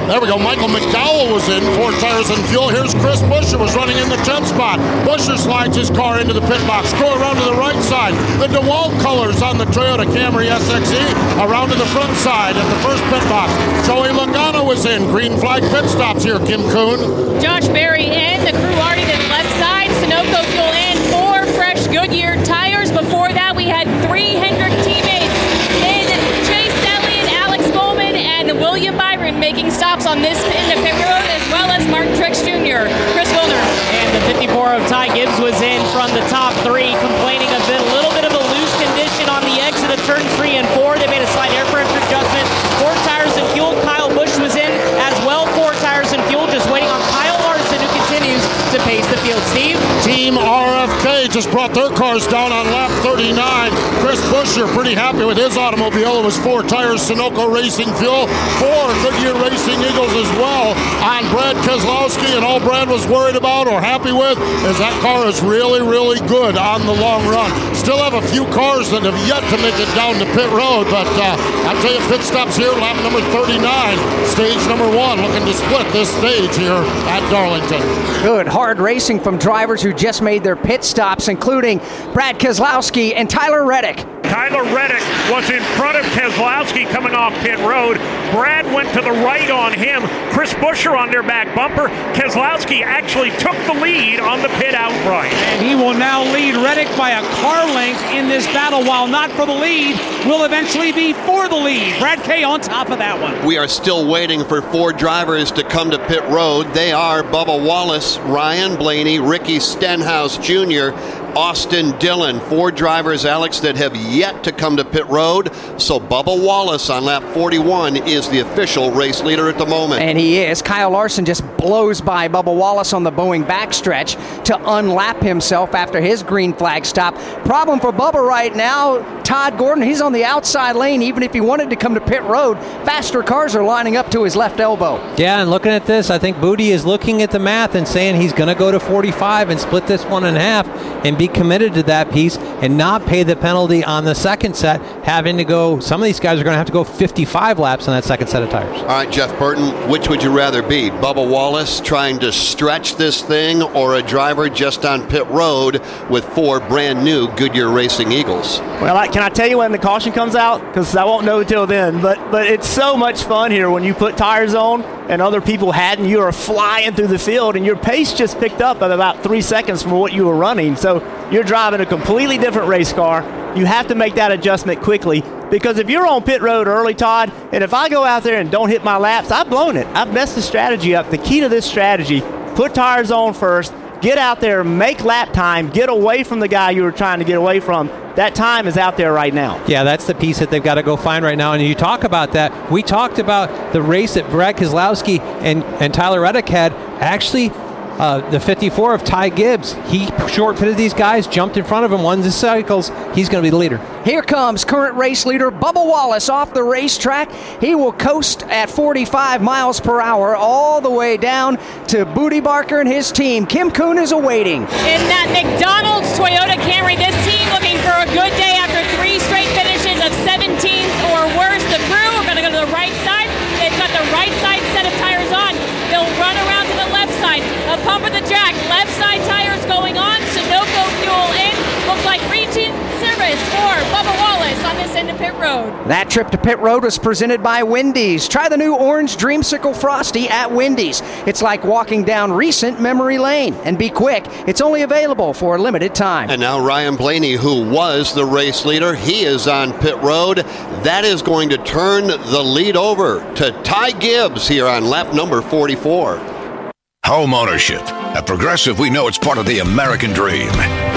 There we go. Michael McDowell was in 4 Tires and Fuel. Here's Chris Buescher was running in the 10th spot. Buescher slides his car into the pit box. Go around to the right side. The DeWalt colors on the Toyota Camry SXE. Around to the front side at the first pit box. Joey Logano was in. Green flag pit stops here, Kim Kuhn. Josh Berry in. The crew already to the left side. Sunoco Fuel in. 4 fresh Goodyear tires. Before that, we had 3 Hendrick teammates in Chase Elliott, Alex Bowman, and William Byron making stops on this in the pit road, as well as Martin Truex Jr. Chris Wilner. And the 54 of Ty Gibbs was in from the top 3, complaining a little bit of a loose condition on the exit of turn 3 and 4. They made a slight air pressure adjustment. 4 Tires and Fuel. Kyle Busch was in as well. 4 Tires and Fuel, just waiting on Kyle Larson, who continues to pace the field. Steve? Team RFK just brought their cars down on lap 39. Chris Buescher pretty happy with his automobile. It was 4 Tires, Sunoco Racing Fuel, 4 Goodyear Racing Eagles as well on Brad Keselowski, and all Brad was worried about or happy with is that car is really, really good on the long run. Still have a few cars that have yet to make it down to pit road, but I'll tell you, pit stops here, lap number 39, stage number 1, looking to split this stage here at Darlington. Good hard racing from drivers who just made their pit stops, including Brad Keselowski and Tyler Reddick. Tyler Reddick was in front of Keselowski coming off pit road. Brad went to the right on him. Chris Buescher on their back bumper. Keselowski actually took the lead on the pit outright. And he will now lead Reddick by a car length in this battle, while not for the lead, will eventually be for the lead. Brad K on top of that one. We are still waiting for 4 drivers to come to pit road. They are Bubba Wallace, Ryan Blaney, Ricky Stenhouse Jr., Austin Dillon. 4 drivers, Alex, that have yet to come to pit road. So Bubba Wallace on lap 41 is the official race leader at the moment. And he is. Kyle Larson just blows by Bubba Wallace on the Boeing backstretch to unlap himself after his green flag stop. Problem for Bubba right now, Todd Gordon, he's on the outside lane. Even if he wanted to come to pit road, faster cars are lining up to his left elbow. Yeah, and looking at this, I think Booty is looking at the math and saying he's going to go to 45 and split this one in half and be committed to that piece and not pay the penalty on the second set, having to go, some of these guys are going to have to go 55 laps on that second set of tires. All right, Jeff Burton, which would you rather be? Bubba Wallace trying to stretch this thing, or a driver just on pit road with 4 brand new Goodyear Racing Eagles? Well, can I tell you when the caution comes out? Because I won't know until then. But it's so much fun here when you put tires on and other people hadn't. You are flying through the field, and your pace just picked up at about 3 seconds from what you were running. So you're driving a completely different race car. You have to make that adjustment quickly, because if you're on pit road early, Todd, and if I go out there and don't hit my laps, I've blown it. I've messed the strategy up. The key to this strategy, put tires on first, get out there, make lap time, get away from the guy you were trying to get away from. That time is out there right now. Yeah, that's the piece that they've got to go find right now. And you talk about that. We talked about the race that Brad Keselowski and Tyler Reddick had. Actually, the 54 of Ty Gibbs, he short-pitted these guys, jumped in front of him, won the cycles. He's going to be the leader. Here comes current race leader Bubba Wallace off the racetrack. He will coast at 45 miles per hour all the way down to Booty Barker and his team. Kim Kuhn is awaiting. In that McDonald's Toyota Camry, this team looking for a good day after 3 straight finishes of 17th or worse. The crew are going to go to the right side. They've got the right side set of tires on. They'll run around to the left side. A pump of the jack. Left side tires going on. Sunoco Fuel in. Looks like routine service for Bubba Wallace on this end of pit road. That trip to pit road was presented by Wendy's. Try the new Orange Dreamsicle Frosty at Wendy's. It's like walking down recent memory lane. And be quick, it's only available for a limited time. And now Ryan Blaney, who was the race leader, he is on pit road. That is going to turn the lead over to Ty Gibbs here on lap number 44. Home ownership. At Progressive, we know it's part of the American dream.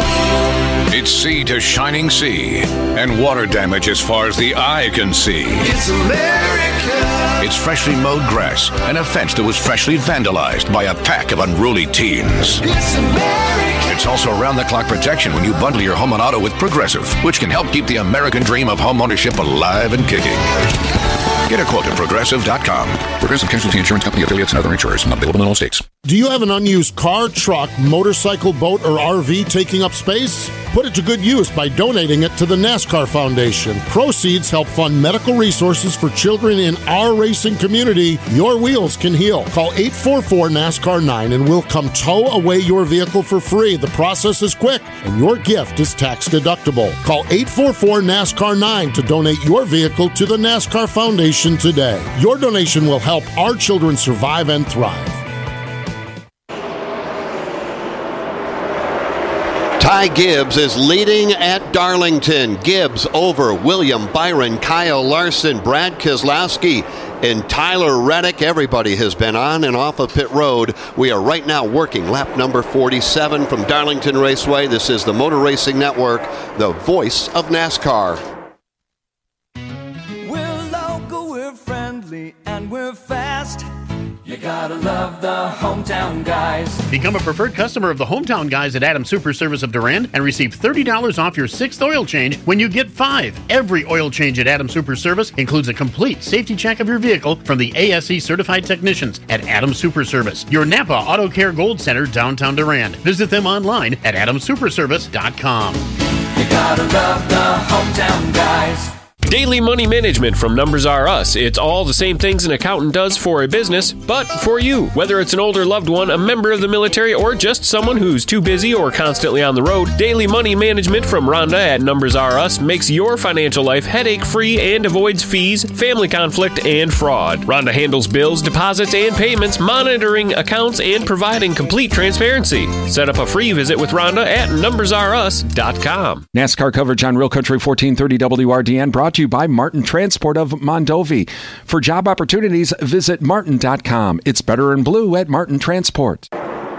It's sea to shining sea, and water damage as far as the eye can see. It's America. It's freshly mowed grass and a fence that was freshly vandalized by a pack of unruly teens. It's America. It's also round-the-clock protection when you bundle your home and auto with Progressive, which can help keep the American dream of home ownership alive and kicking. Get a quote at Progressive.com. Progressive Casualty Insurance Company, affiliates, and other insurers. Not available in all states. Do you have an unused car, truck, motorcycle, boat, or RV taking up space? Put it to good use by donating it to the NASCAR Foundation. Proceeds help fund medical resources for children in our racing community. Your wheels can heal. Call 844-NASCAR-9 and we'll come tow away your vehicle for free. The process is quick and your gift is tax deductible. Call 844-NASCAR-9 to donate your vehicle to the NASCAR Foundation today. Your donation will help our children survive and thrive. Ty Gibbs is leading at Darlington. Gibbs over William Byron, Kyle Larson, Brad Keselowski, and Tyler Reddick. Everybody has been on and off of pit road. We are right now working lap number 47 from Darlington Raceway. This is the Motor Racing Network, the voice of NASCAR. We're local, we're friendly, and we're fast. You gotta love the Hometown Guys. Become a preferred customer of the Hometown Guys at Adams Super Service of Durand and receive $30 off your 6th oil change when you get 5. Every oil change at Adams Super Service includes a complete safety check of your vehicle from the ASE certified technicians at Adams Super Service, your Napa Auto Care Gold Center, downtown Durand. Visit them online at adamsuperservice.com. You gotta love the Hometown Guys. Daily money management from Numbers R Us. It's all the same things an accountant does for a business, but for you. Whether it's an older loved one, a member of the military, or just someone who's too busy or constantly on the road, daily money management from Rhonda at Numbers R Us makes your financial life headache-free and avoids fees, family conflict, and fraud. Rhonda handles bills, deposits, and payments, monitoring accounts, and providing complete transparency. Set up a free visit with Rhonda at numbersrus.com. NASCAR coverage on Real Country 1430 WRDN brought to you by Martin Transport of Mondovi. For job opportunities, visit martin.com. It's better in blue at Martin Transport.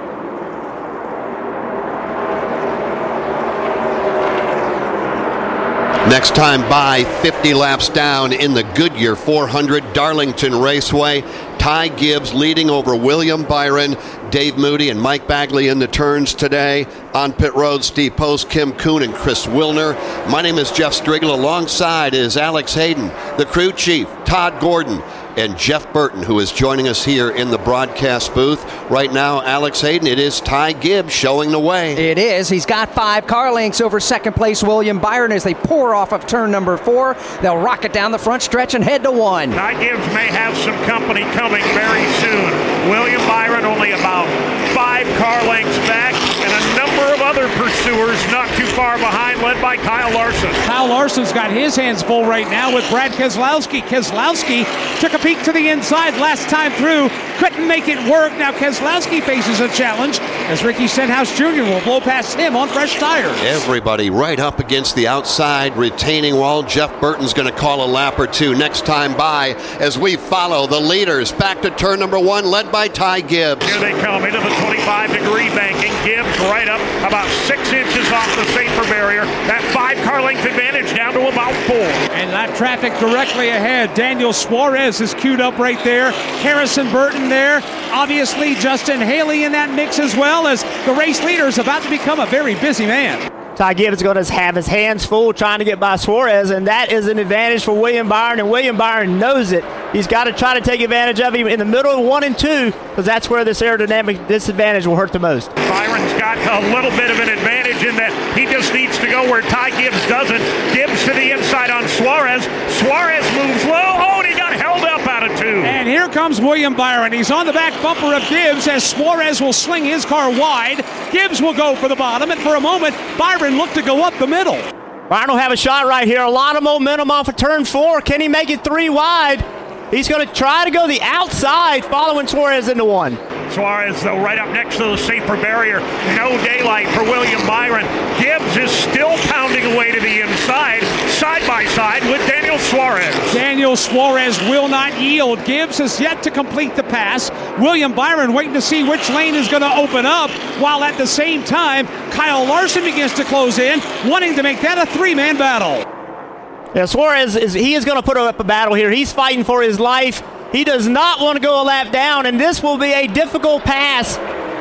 Next time by 50 laps down in the Goodyear 400 Darlington Raceway. Ty Gibbs leading over William Byron, Dave Moody, and Mike Bagley in the turns today. On pit road, Steve Post, Kim Kuhn, and Chris Wilner. My name is Jeff Striegel. Alongside is Alex Hayden, the crew chief, Todd Gordon, and Jeff Burton, who is joining us here in the broadcast booth. Right now, Alex Hayden, it is Ty Gibbs showing the way. It is. He's got 5 car lengths over second place William Byron as they pour off of turn number 4. They'll rocket down the front stretch and head to 1. Ty Gibbs may have some company coming very soon. William Byron only about 5 car lengths back, and a number of other pursuers not too far behind, led by Kyle Larson. Kyle Larson's got his hands full right now with Brad Keselowski. Keselowski took a peek to the inside last time through, couldn't make it work. Now Keselowski faces a challenge as Ricky Stenhouse Jr. will blow past him on fresh tires. Everybody right up against the outside retaining wall. Jeff Burton's going to call a lap or two next time by as we follow the leaders back to turn number 1, led by Ty Gibbs. Here they come into the 25-degree banking. Gibbs right up about 6 inches off the safer barrier. That 5-car length advantage down to about 4. And that traffic directly ahead. Daniel Suarez is queued up right there. Harrison Burton there. Obviously Justin Haley in that mix as well, as the race leader is about to become a very busy man. Ty Gibbs is going to have his hands full trying to get by Suarez, and that is an advantage for William Byron, and William Byron knows it. He's got to try to take advantage of him in the middle of 1 and 2, because that's where this aerodynamic disadvantage will hurt the most. Byron's got a little bit of an advantage in that he just needs to go where Ty Gibbs doesn't. Gibbs to the inside on Suarez. Suarez moves low. Oh, and he got held up out of 2. And here comes William Byron. He's on the back bumper of Gibbs as Suarez will sling his car wide. Gibbs will go for the bottom, and for a moment, Byron looked to go up the middle. Byron will have a shot right here. A lot of momentum off of turn 4. Can he make it 3 wide? He's going to try to go the outside, following Suarez into 1. Suarez, though, right up next to the safer barrier. No daylight for William Byron. Gibbs is still pounding away to the inside, side by side with Daniel Suarez. Daniel Suarez will not yield. Gibbs has yet to complete the pass. William Byron waiting to see which lane is going to open up, while at the same time, Kyle Larson begins to close in, wanting to make that a 3-man battle. Yeah, Suarez is going to put up a battle here. He's fighting for his life. He does not want to go a lap down, and this will be a difficult pass.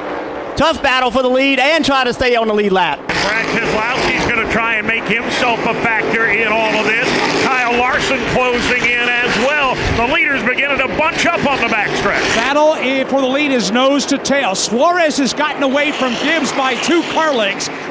Tough battle for the lead and try to stay on the lead lap. Brad Keselowski's going to try and make himself a factor in all of this. Kyle Larson closing in as well. The leaders beginning to bunch up on the backstretch. Battle for the lead is nose to tail. Suarez has gotten away from Gibbs by 2 car lengths,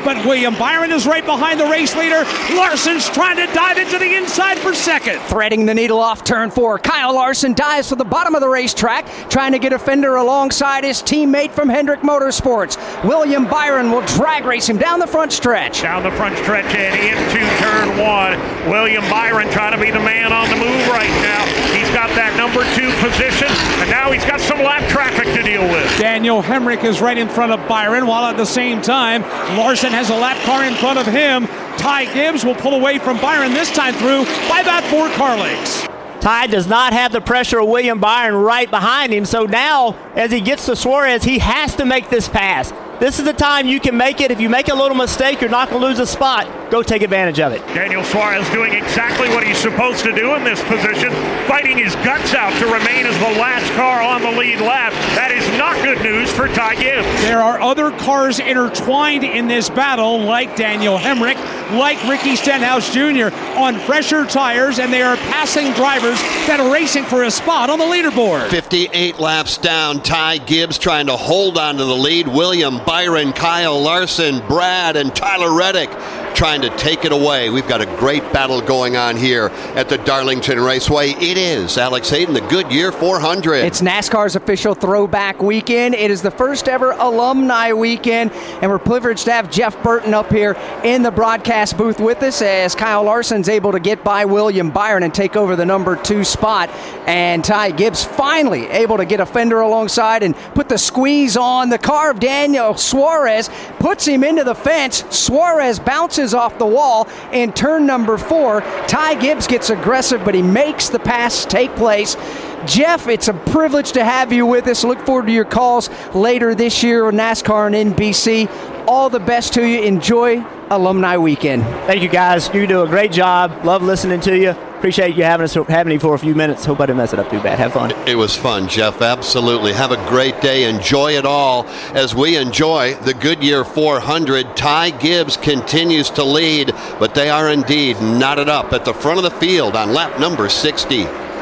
but William Byron is right behind the race leader. Larson's trying to dive into the inside for second. Threading the needle off turn 4. Kyle Larson dives to the bottom of the racetrack, trying to get a fender alongside his teammate from Hendrick Motorsports. William Byron will drag race him down the front stretch. Down the front stretch and into turn 1. William Byron trying to be the man on the move right now. He's got that number 2 position, and now he's got some lap traffic to deal with. Daniel Hemrick is right in front of Byron, while at the same time, Larson has a lap car in front of him. Ty Gibbs will pull away from Byron, this time through by about 4 car lengths. Ty does not have the pressure of William Byron right behind him, so now as he gets to Suarez, he has to make this pass. This is the time you can make it. If you make a little mistake, you're not going to lose a spot. Go take advantage of it. Daniel Suarez doing exactly what he's supposed to do in this position, fighting his guts out to remain as the last car on the lead lap. That is not good news for Ty Gibbs. There are other cars intertwined in this battle, like Daniel Hemrick, like Ricky Stenhouse Jr. on fresher tires, and they are passing drivers that are racing for a spot on the leaderboard. 58 laps down. Ty Gibbs trying to hold on to the lead. William Byron, Kyle Larson, Brad, and Tyler Reddick trying to take it away. We've got a great battle going on here at the Darlington Raceway. It is Alex Hayden, the Goodyear 400. It's NASCAR's official throwback weekend. It is the first ever alumni weekend, and we're privileged to have Jeff Burton up here in the broadcast booth with us as Kyle Larson's able to get by William Byron and take over the number 2 spot, and Ty Gibbs finally able to get a fender alongside and put the squeeze on. The car of Daniel Suarez puts him into the fence. Suarez bounces off the wall in turn number 4. Ty Gibbs gets aggressive, but he makes the pass take place. Jeff, it's a privilege to have you with us. Look forward to your calls later this year on NASCAR and NBC. All the best to you. Enjoy Alumni Weekend. Thank you, guys. You do a great job. Love listening to you. Appreciate you having me for a few minutes. Hope I didn't mess it up too bad. Have fun. It was fun, Jeff. Absolutely. Have a great day. Enjoy it all as we enjoy the Goodyear 400. Ty Gibbs continues to lead, but they are indeed knotted up at the front of the field on lap number 60.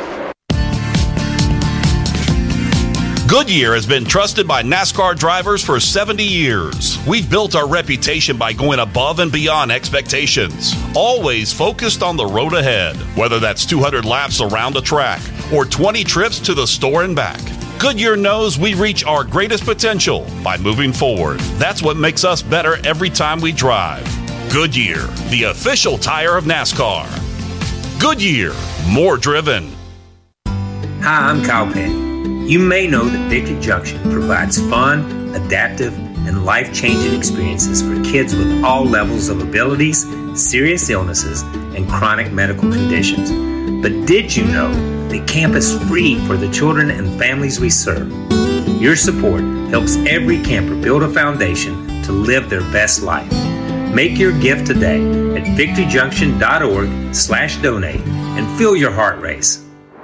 Goodyear has been trusted by NASCAR drivers for 70 years. We've built our reputation by going above and beyond expectations, always focused on the road ahead, whether that's 200 laps around the track or 20 trips to the store and back. Goodyear knows we reach our greatest potential by moving forward. That's what makes us better every time we drive. Goodyear, the official tire of NASCAR. Goodyear, more driven. Hi, I'm Kyle Penn. You may know that Victory Junction provides fun, adaptive, and life-changing experiences for kids with all levels of abilities, serious illnesses, and chronic medical conditions. But did you know that camp is free for the children and families we serve? Your support helps every camper build a foundation to live their best life. Make your gift today at victoryjunction.org/donate and feel your heart race.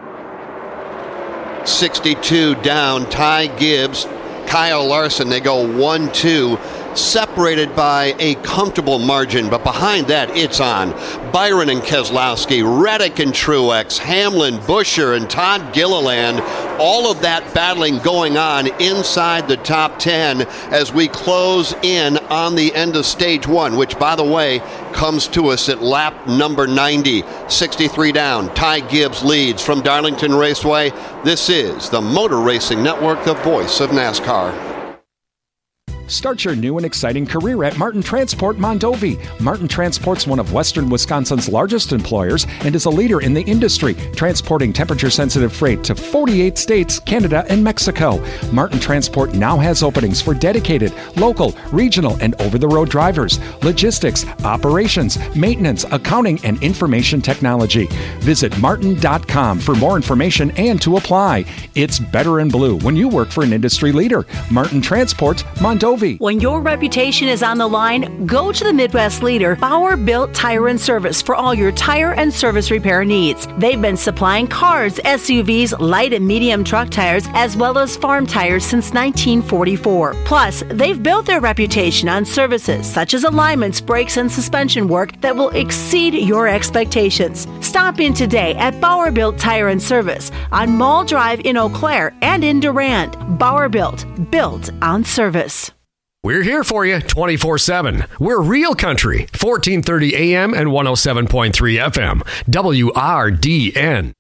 62 down. Ty Gibbs, Kyle Larson, they go 1-2, separated by a comfortable margin, but behind that it's on Byron and Keselowski, Reddick and Truex, Hamlin, Buescher, and Todd Gilliland. All of that battling going on inside the top 10 as we close in on the end of stage 1, which, by the way, comes to us at lap number 90. 63 down. Ty Gibbs leads from Darlington Raceway. This is the Motor Racing Network, the voice of NASCAR. Start your new and exciting career at Martin Transport Mondovi. Martin Transport's one of Western Wisconsin's largest employers and is a leader in the industry, transporting temperature-sensitive freight to 48 states, Canada, and Mexico. Martin Transport now has openings for dedicated, local, regional, and over-the-road drivers, logistics, operations, maintenance, accounting, and information technology. Visit martin.com for more information and to apply. It's better in blue when you work for an industry leader. Martin Transport Mondovi. When your reputation is on the line, go to the Midwest leader, Bauer Built Tire and Service, for all your tire and service repair needs. They've been supplying cars, SUVs, light and medium truck tires, as well as farm tires since 1944. Plus, they've built their reputation on services such as alignments, brakes, and suspension work that will exceed your expectations. Stop in today at Bauer Built Tire and Service on Mall Drive in Eau Claire and in Durand. Bauer Built on service. We're here for you 24/7. We're Real Country, 1430 AM and 107.3 FM. WRDN.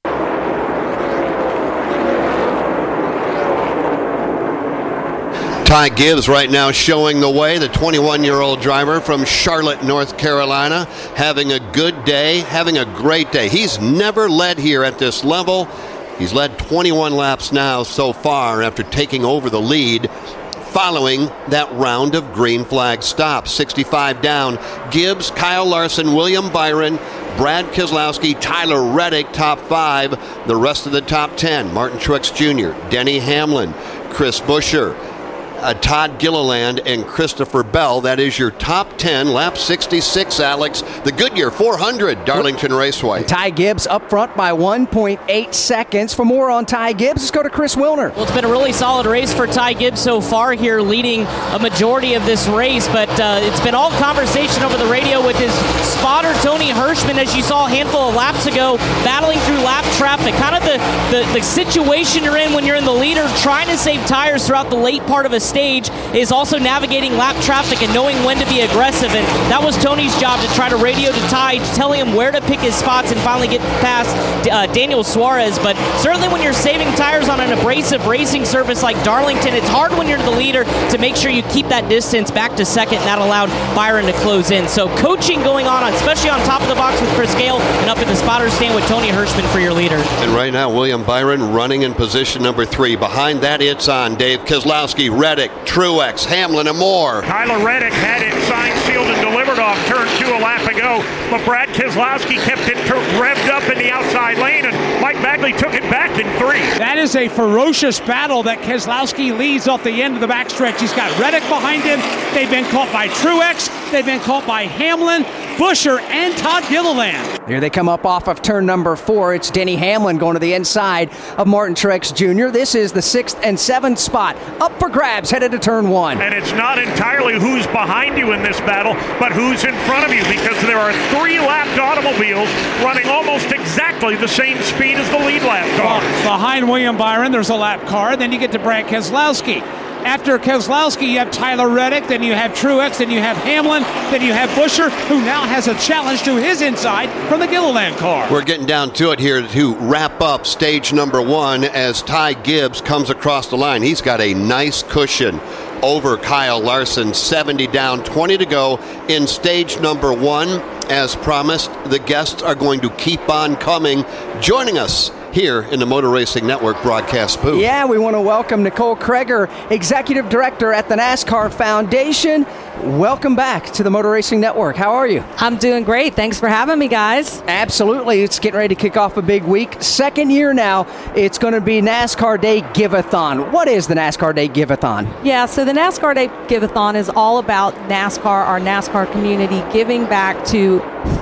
Ty Gibbs right now showing the way, the 21-year-old driver from Charlotte, North Carolina, having a good day, having a great day. He's never led here at this level. He's led 21 laps now so far after taking over the lead following that round of green flag stops. 65 down. Gibbs, Kyle Larson, William Byron, Brad Keselowski, Tyler Reddick, top 5. The rest of the top 10, Martin Truex Jr., Denny Hamlin, Chris Buescher, Todd Gilliland, and Christopher Bell. That is your top 10. Lap 66, Alex. The Goodyear 400, Darlington Raceway. Ty Gibbs up front by 1.8 seconds. For more on Ty Gibbs, let's go to Chris Wilner. Well, it's been a really solid race for Ty Gibbs so far here, leading a majority of this race, but it's been all conversation over the radio with his spotter, Tony Hirschman, as you saw a handful of laps ago, battling through lap traffic. Kind of the situation you're in when you're in the leader, trying to save tires throughout the late part of a stage, is also navigating lap traffic and knowing when to be aggressive, and that was Tony's job, to try to radio to Ty, telling him where to pick his spots and finally get past Daniel Suarez. But certainly when you're saving tires on an abrasive racing surface like Darlington, it's hard when you're the leader to make sure you keep that distance back to second, and that allowed Byron to close in. So coaching going on, especially on top of the box with Chris Gale, and up in the spotter's stand with Tony Hirschman for your leader. And right now, William Byron running in position number 3. Behind that, it's on Dave Keselowski, Reddick, Truex, Hamlin, and more. Tyler Reddick had it signed, sealed, and delivered off turn 2 a lap ago, but Brad Keselowski kept it revved up in the outside lane, and Mike Bagley took it back in 3. That is a ferocious battle that Keselowski leads off the end of the backstretch. He's got Reddick behind him. They've been caught by Truex. They've been caught by Hamlin, Buescher, and Todd Gilliland. Here they come up off of turn number 4. It's Denny Hamlin going to the inside of Martin Truex Jr. This is the 6th and 7th spot up for grabs headed to turn 1. And it's not entirely who's behind you in this battle, but who's in front of you, because there are 3-lapped automobiles running almost exactly the same speed as the lead lap car. Well, behind William Byron, there's a lap car. Then you get to Brad Keselowski. After Keselowski, you have Tyler Reddick, then you have Truex, then you have Hamlin, then you have Buescher, who now has a challenge to his inside from the Gilliland car. We're getting down to it here to wrap up stage number 1 as Ty Gibbs comes across the line. He's got a nice cushion over Kyle Larson. 70 down, 20 to go in stage number 1. As promised, the guests are going to keep on coming, joining us here in the Motor Racing Network broadcast booth. Yeah, we want to welcome Nicole Kreger, Executive Director at the NASCAR Foundation. Welcome back to the Motor Racing Network. How are you? I'm doing great. Thanks for having me, guys. Absolutely. It's getting ready to kick off a big week. Second year now, it's going to be NASCAR Day Give-a-thon. What is the NASCAR Day Give-a-thon? Yeah, so the NASCAR Day Give-a-thon is all about NASCAR, our NASCAR community, giving back to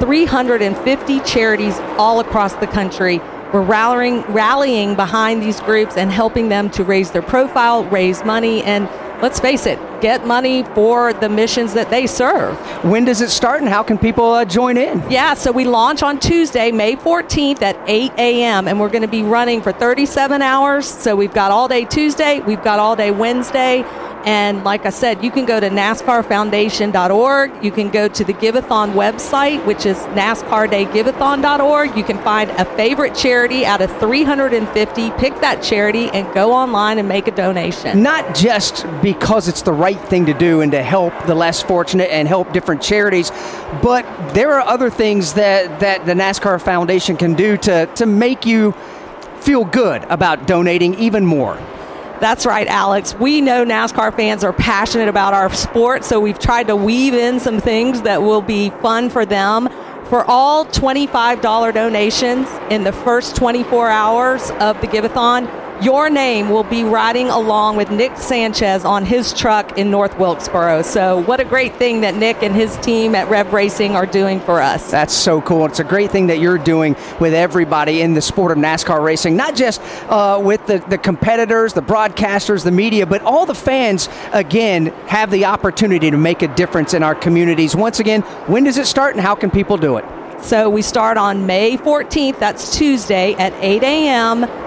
350 charities all across the country. We're rallying behind these groups and helping them to raise their profile, raise money, and let's face it, get money for the missions that they serve. When does it start and how can people join in? Yeah, so we launch on Tuesday, May 14th at 8 a.m. and we're going to be running for 37 hours. So we've got all day Tuesday, we've got all day Wednesday. And like I said, you can go to NASCARFoundation.org. You can go to the Give-a-thon website, which is NASCARDayGiveathon.org. You can find a favorite charity out of 350, pick that charity, and go online and make a donation. Not just because it's the right thing to do and to help the less fortunate and help different charities, but there are other things that the NASCAR Foundation can do to make you feel good about donating even more. That's right, Alex. We know NASCAR fans are passionate about our sport, so we've tried to weave in some things that will be fun for them. For all $25 donations in the first 24 hours of the Give-a-thon, your name will be riding along with Nick Sanchez on his truck in North Wilkesboro. So what a great thing that Nick and his team at Rev Racing are doing for us. That's so cool. It's a great thing that you're doing with everybody in the sport of NASCAR racing, not just with the competitors, the broadcasters, the media, but all the fans, again, have the opportunity to make a difference in our communities. Once again, when does it start and how can people do it? So we start on May 14th. That's Tuesday at 8 a.m.,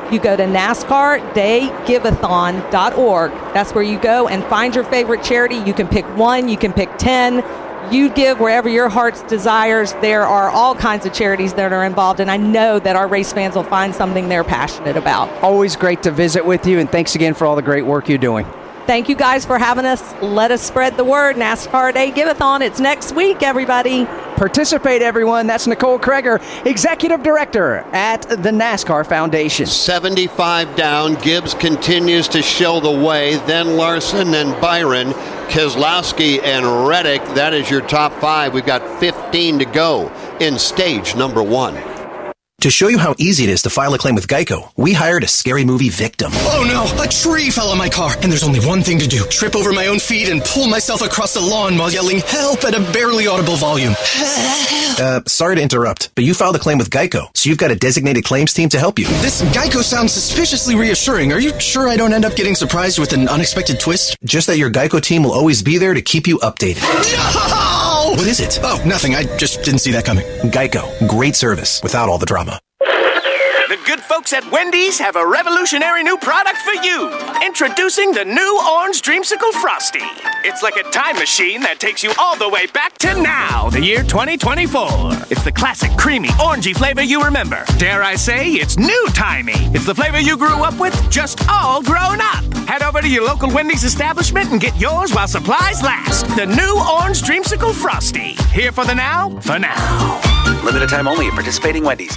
you go to NASCARDayGiveathon.org. That's where you go and find your favorite charity. You can pick one, you can pick 10. You give wherever your heart's desires. There are all kinds of charities that are involved, and I know that our race fans will find something they're passionate about. Always great to visit with you, and thanks again for all the great work you're doing. Thank you guys for having us. Let us spread the word. NASCAR Day Giveathon. It's next week, everybody. Participate, everyone. That's Nicole Kreger, Executive Director at the NASCAR Foundation. 75 down. Gibbs continues to show the way. Then Larson, then Byron, Keselowski, and Reddick. That is your top 5. We've got 15 to go in stage number 1. To show you how easy it is to file a claim with Geico, we hired a scary movie victim. Oh no, a tree fell on my car, and there's only one thing to do. Trip over my own feet and pull myself across the lawn while yelling help at a barely audible volume. Sorry to interrupt, but you filed a claim with Geico, so you've got a designated claims team to help you. This Geico sounds suspiciously reassuring. Are you sure I don't end up getting surprised with an unexpected twist? Just that your Geico team will always be there to keep you updated. No! What is it? Oh, nothing. I just didn't see that coming. Geico. Great service without all the drama. The good folks at Wendy's have a revolutionary new product for you. Introducing the new Orange Dreamsicle Frosty. It's like a time machine that takes you all the way back to now, the year 2024. It's the classic creamy, orangey flavor you remember. Dare I say, it's new-timey. It's the flavor you grew up with, just all grown up. Head over to your local Wendy's establishment and get yours while supplies last. The new Orange Dreamsicle Frosty. Here for the now, for now. Limited time only at participating Wendy's.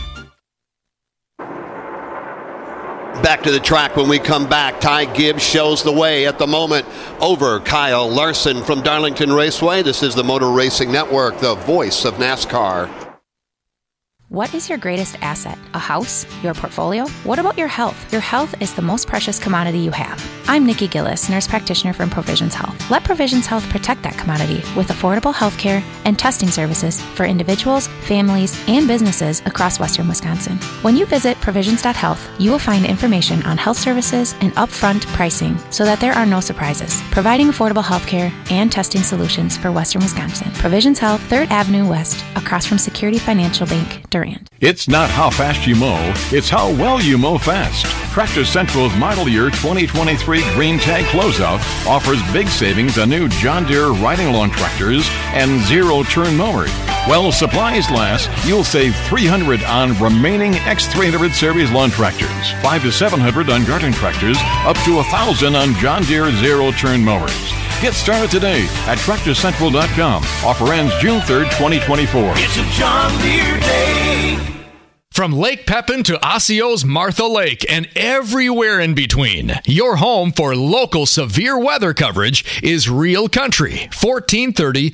Back to the track when we come back. Ty Gibbs shows the way at the moment over Kyle Larson from Darlington Raceway. This is the Motor Racing Network, the voice of NASCAR. What is your greatest asset? A house? Your portfolio? What about your health? Your health is the most precious commodity you have. I'm Nikki Gillis, nurse practitioner from Provisions Health. Let Provisions Health protect that commodity with affordable health care and testing services for individuals, families, and businesses across western Wisconsin. When you visit provisions.health, you will find information on health services and upfront pricing so that there are no surprises, providing affordable health care and testing solutions for western Wisconsin. Provisions Health, 3rd Avenue West, across from Security Financial Bank, Durand. It's not how fast you mow, it's how well you mow fast. Tractor Central's model year 2023 Green Tag Closeout offers big savings on new John Deere riding lawn tractors and zero-turn mowers. While supplies last, you'll save $300 on remaining X300 series lawn tractors, $500 to $700 on garden tractors, up to $1,000 on John Deere zero-turn mowers. Get started today at TractorCentral.com. Offer ends June 3rd, 2024. It's a John Deere day. From Lake Pepin to Osceola's Martha Lake and everywhere in between, your home for local severe weather coverage is Real Country, 1430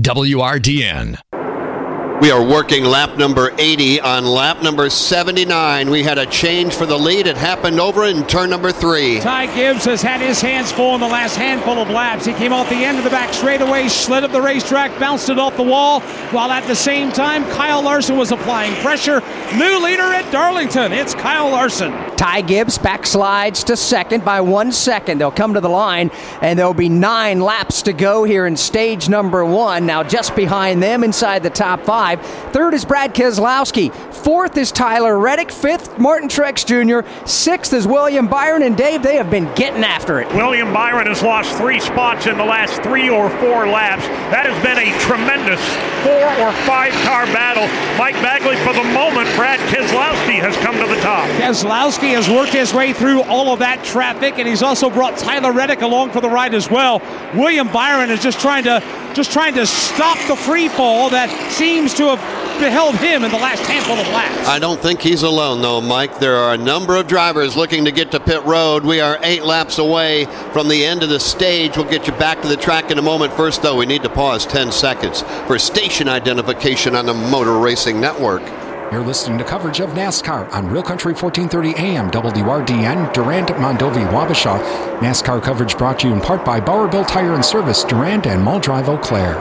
WRDN. We are working lap number 80. On lap number 79, we had a change for the lead. It happened over in turn number 3. Ty Gibbs has had his hands full in the last handful of laps. He came off the end of the back straightaway, slid up the racetrack, bounced it off the wall, while at the same time, Kyle Larson was applying pressure. New leader at Darlington, it's Kyle Larson. Ty Gibbs backslides to second by 1 second. They'll come to the line, and there'll be 9 laps to go here in stage number 1. Now just behind them inside the top 5. Third is Brad Keselowski. Fourth is Tyler Reddick. Fifth, Martin Truex Jr. Sixth is William Byron. And Dave, they have been getting after it. William Byron has lost 3 spots in the last 3 or 4 laps. That has been a tremendous 4 or 5 car battle. Mike Bagley, for the moment, Brad Keselowski has come to the top. Keselowski has worked his way through all of that traffic, and he's also brought Tyler Reddick along for the ride as well. William Byron is just trying to stop the free fall that seems to have beheld him in the last handful of laps. I don't think he's alone, though, Mike. There are a number of drivers looking to get to pit road. We are 8 laps away from the end of the stage. We'll get you back to the track in a moment. First, though, we need to pause 10 seconds for station identification on the Motor Racing Network. You're listening to coverage of NASCAR on Real Country 1430 AM, WRDN, Durand, Mondovi, Wabasha. NASCAR coverage brought to you in part by Bauerbill Tire and Service, Durand and Muldrive, Eau Claire.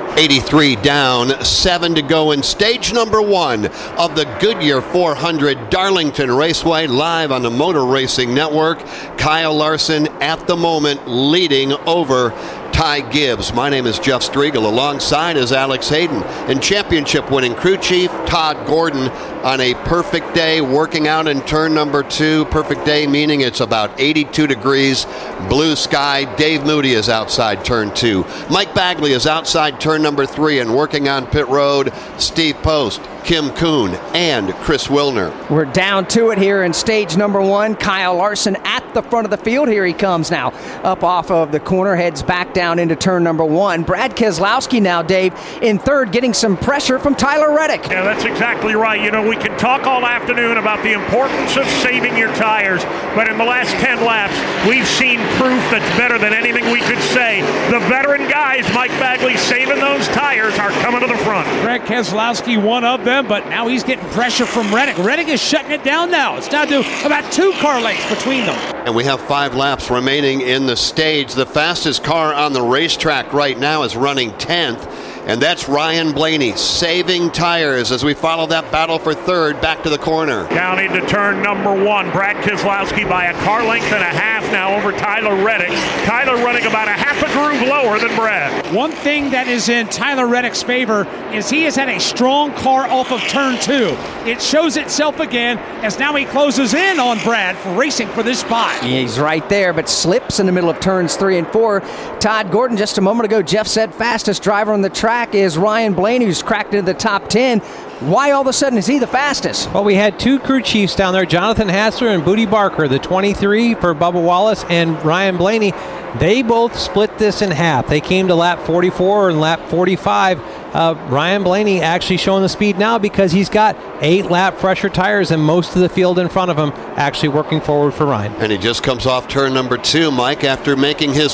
83 down, 7 to go in stage number 1 of the Goodyear 400 Darlington Raceway, live on the Motor Racing Network. Kyle Larson at the moment leading over Ty Gibbs. My name is Jeff Striegel. Alongside is Alex Hayden. And championship-winning crew chief Todd Gordon on a perfect day, working out in turn number 2. Perfect day meaning it's about 82 degrees, blue sky. Dave Moody is outside turn 2. Mike Bagley is outside turn number 3 and working on pit road. Steve Post, Kim Kuhn, and Chris Wilner. We're down to it here in stage number 1. Kyle Larson at the front of the field. Here he comes now. Up off of the corner, heads back down into turn number 1. Brad Keselowski now, Dave, in third, getting some pressure from Tyler Reddick. Yeah, that's exactly right. You know, we can talk all afternoon about the importance of saving your tires, but in the last 10 laps, we've seen proof that's better than anything we could say. The veteran guys, Mike Bagley, saving those tires, are coming to the front. Brad Keselowski, one of them, but now he's getting pressure from Reddick. Reddick is shutting it down now. It's down to about 2 car lengths between them. And we have 5 laps remaining in the stage. The fastest car on the racetrack right now is running 10th. And that's Ryan Blaney saving tires as we follow that battle for third back to the corner. Down into turn number 1. Brad Keselowski by a car length and a half now over Tyler Reddick. Tyler running about a half a groove lower than Brad. One thing that is in Tyler Reddick's favor is he has had a strong car off of turn 2. It shows itself again as now he closes in on Brad for racing for this spot. He's right there, but slips in the middle of turns 3 and 4. Todd Gordon, just a moment ago, Jeff said fastest driver on the track is Ryan Blaney, who's cracked into the top 10. Why all of a sudden is he the fastest? Well, we had 2 crew chiefs down there, Jonathan Hassler and Booty Barker, the 23 for Bubba Wallace and Ryan Blaney. They both split this in half. They came to lap 44 and lap 45. Ryan Blaney actually showing the speed now because he's got 8 lap fresher tires and most of the field in front of him actually working forward for Ryan. And he just comes off turn number 2, Mike, after making his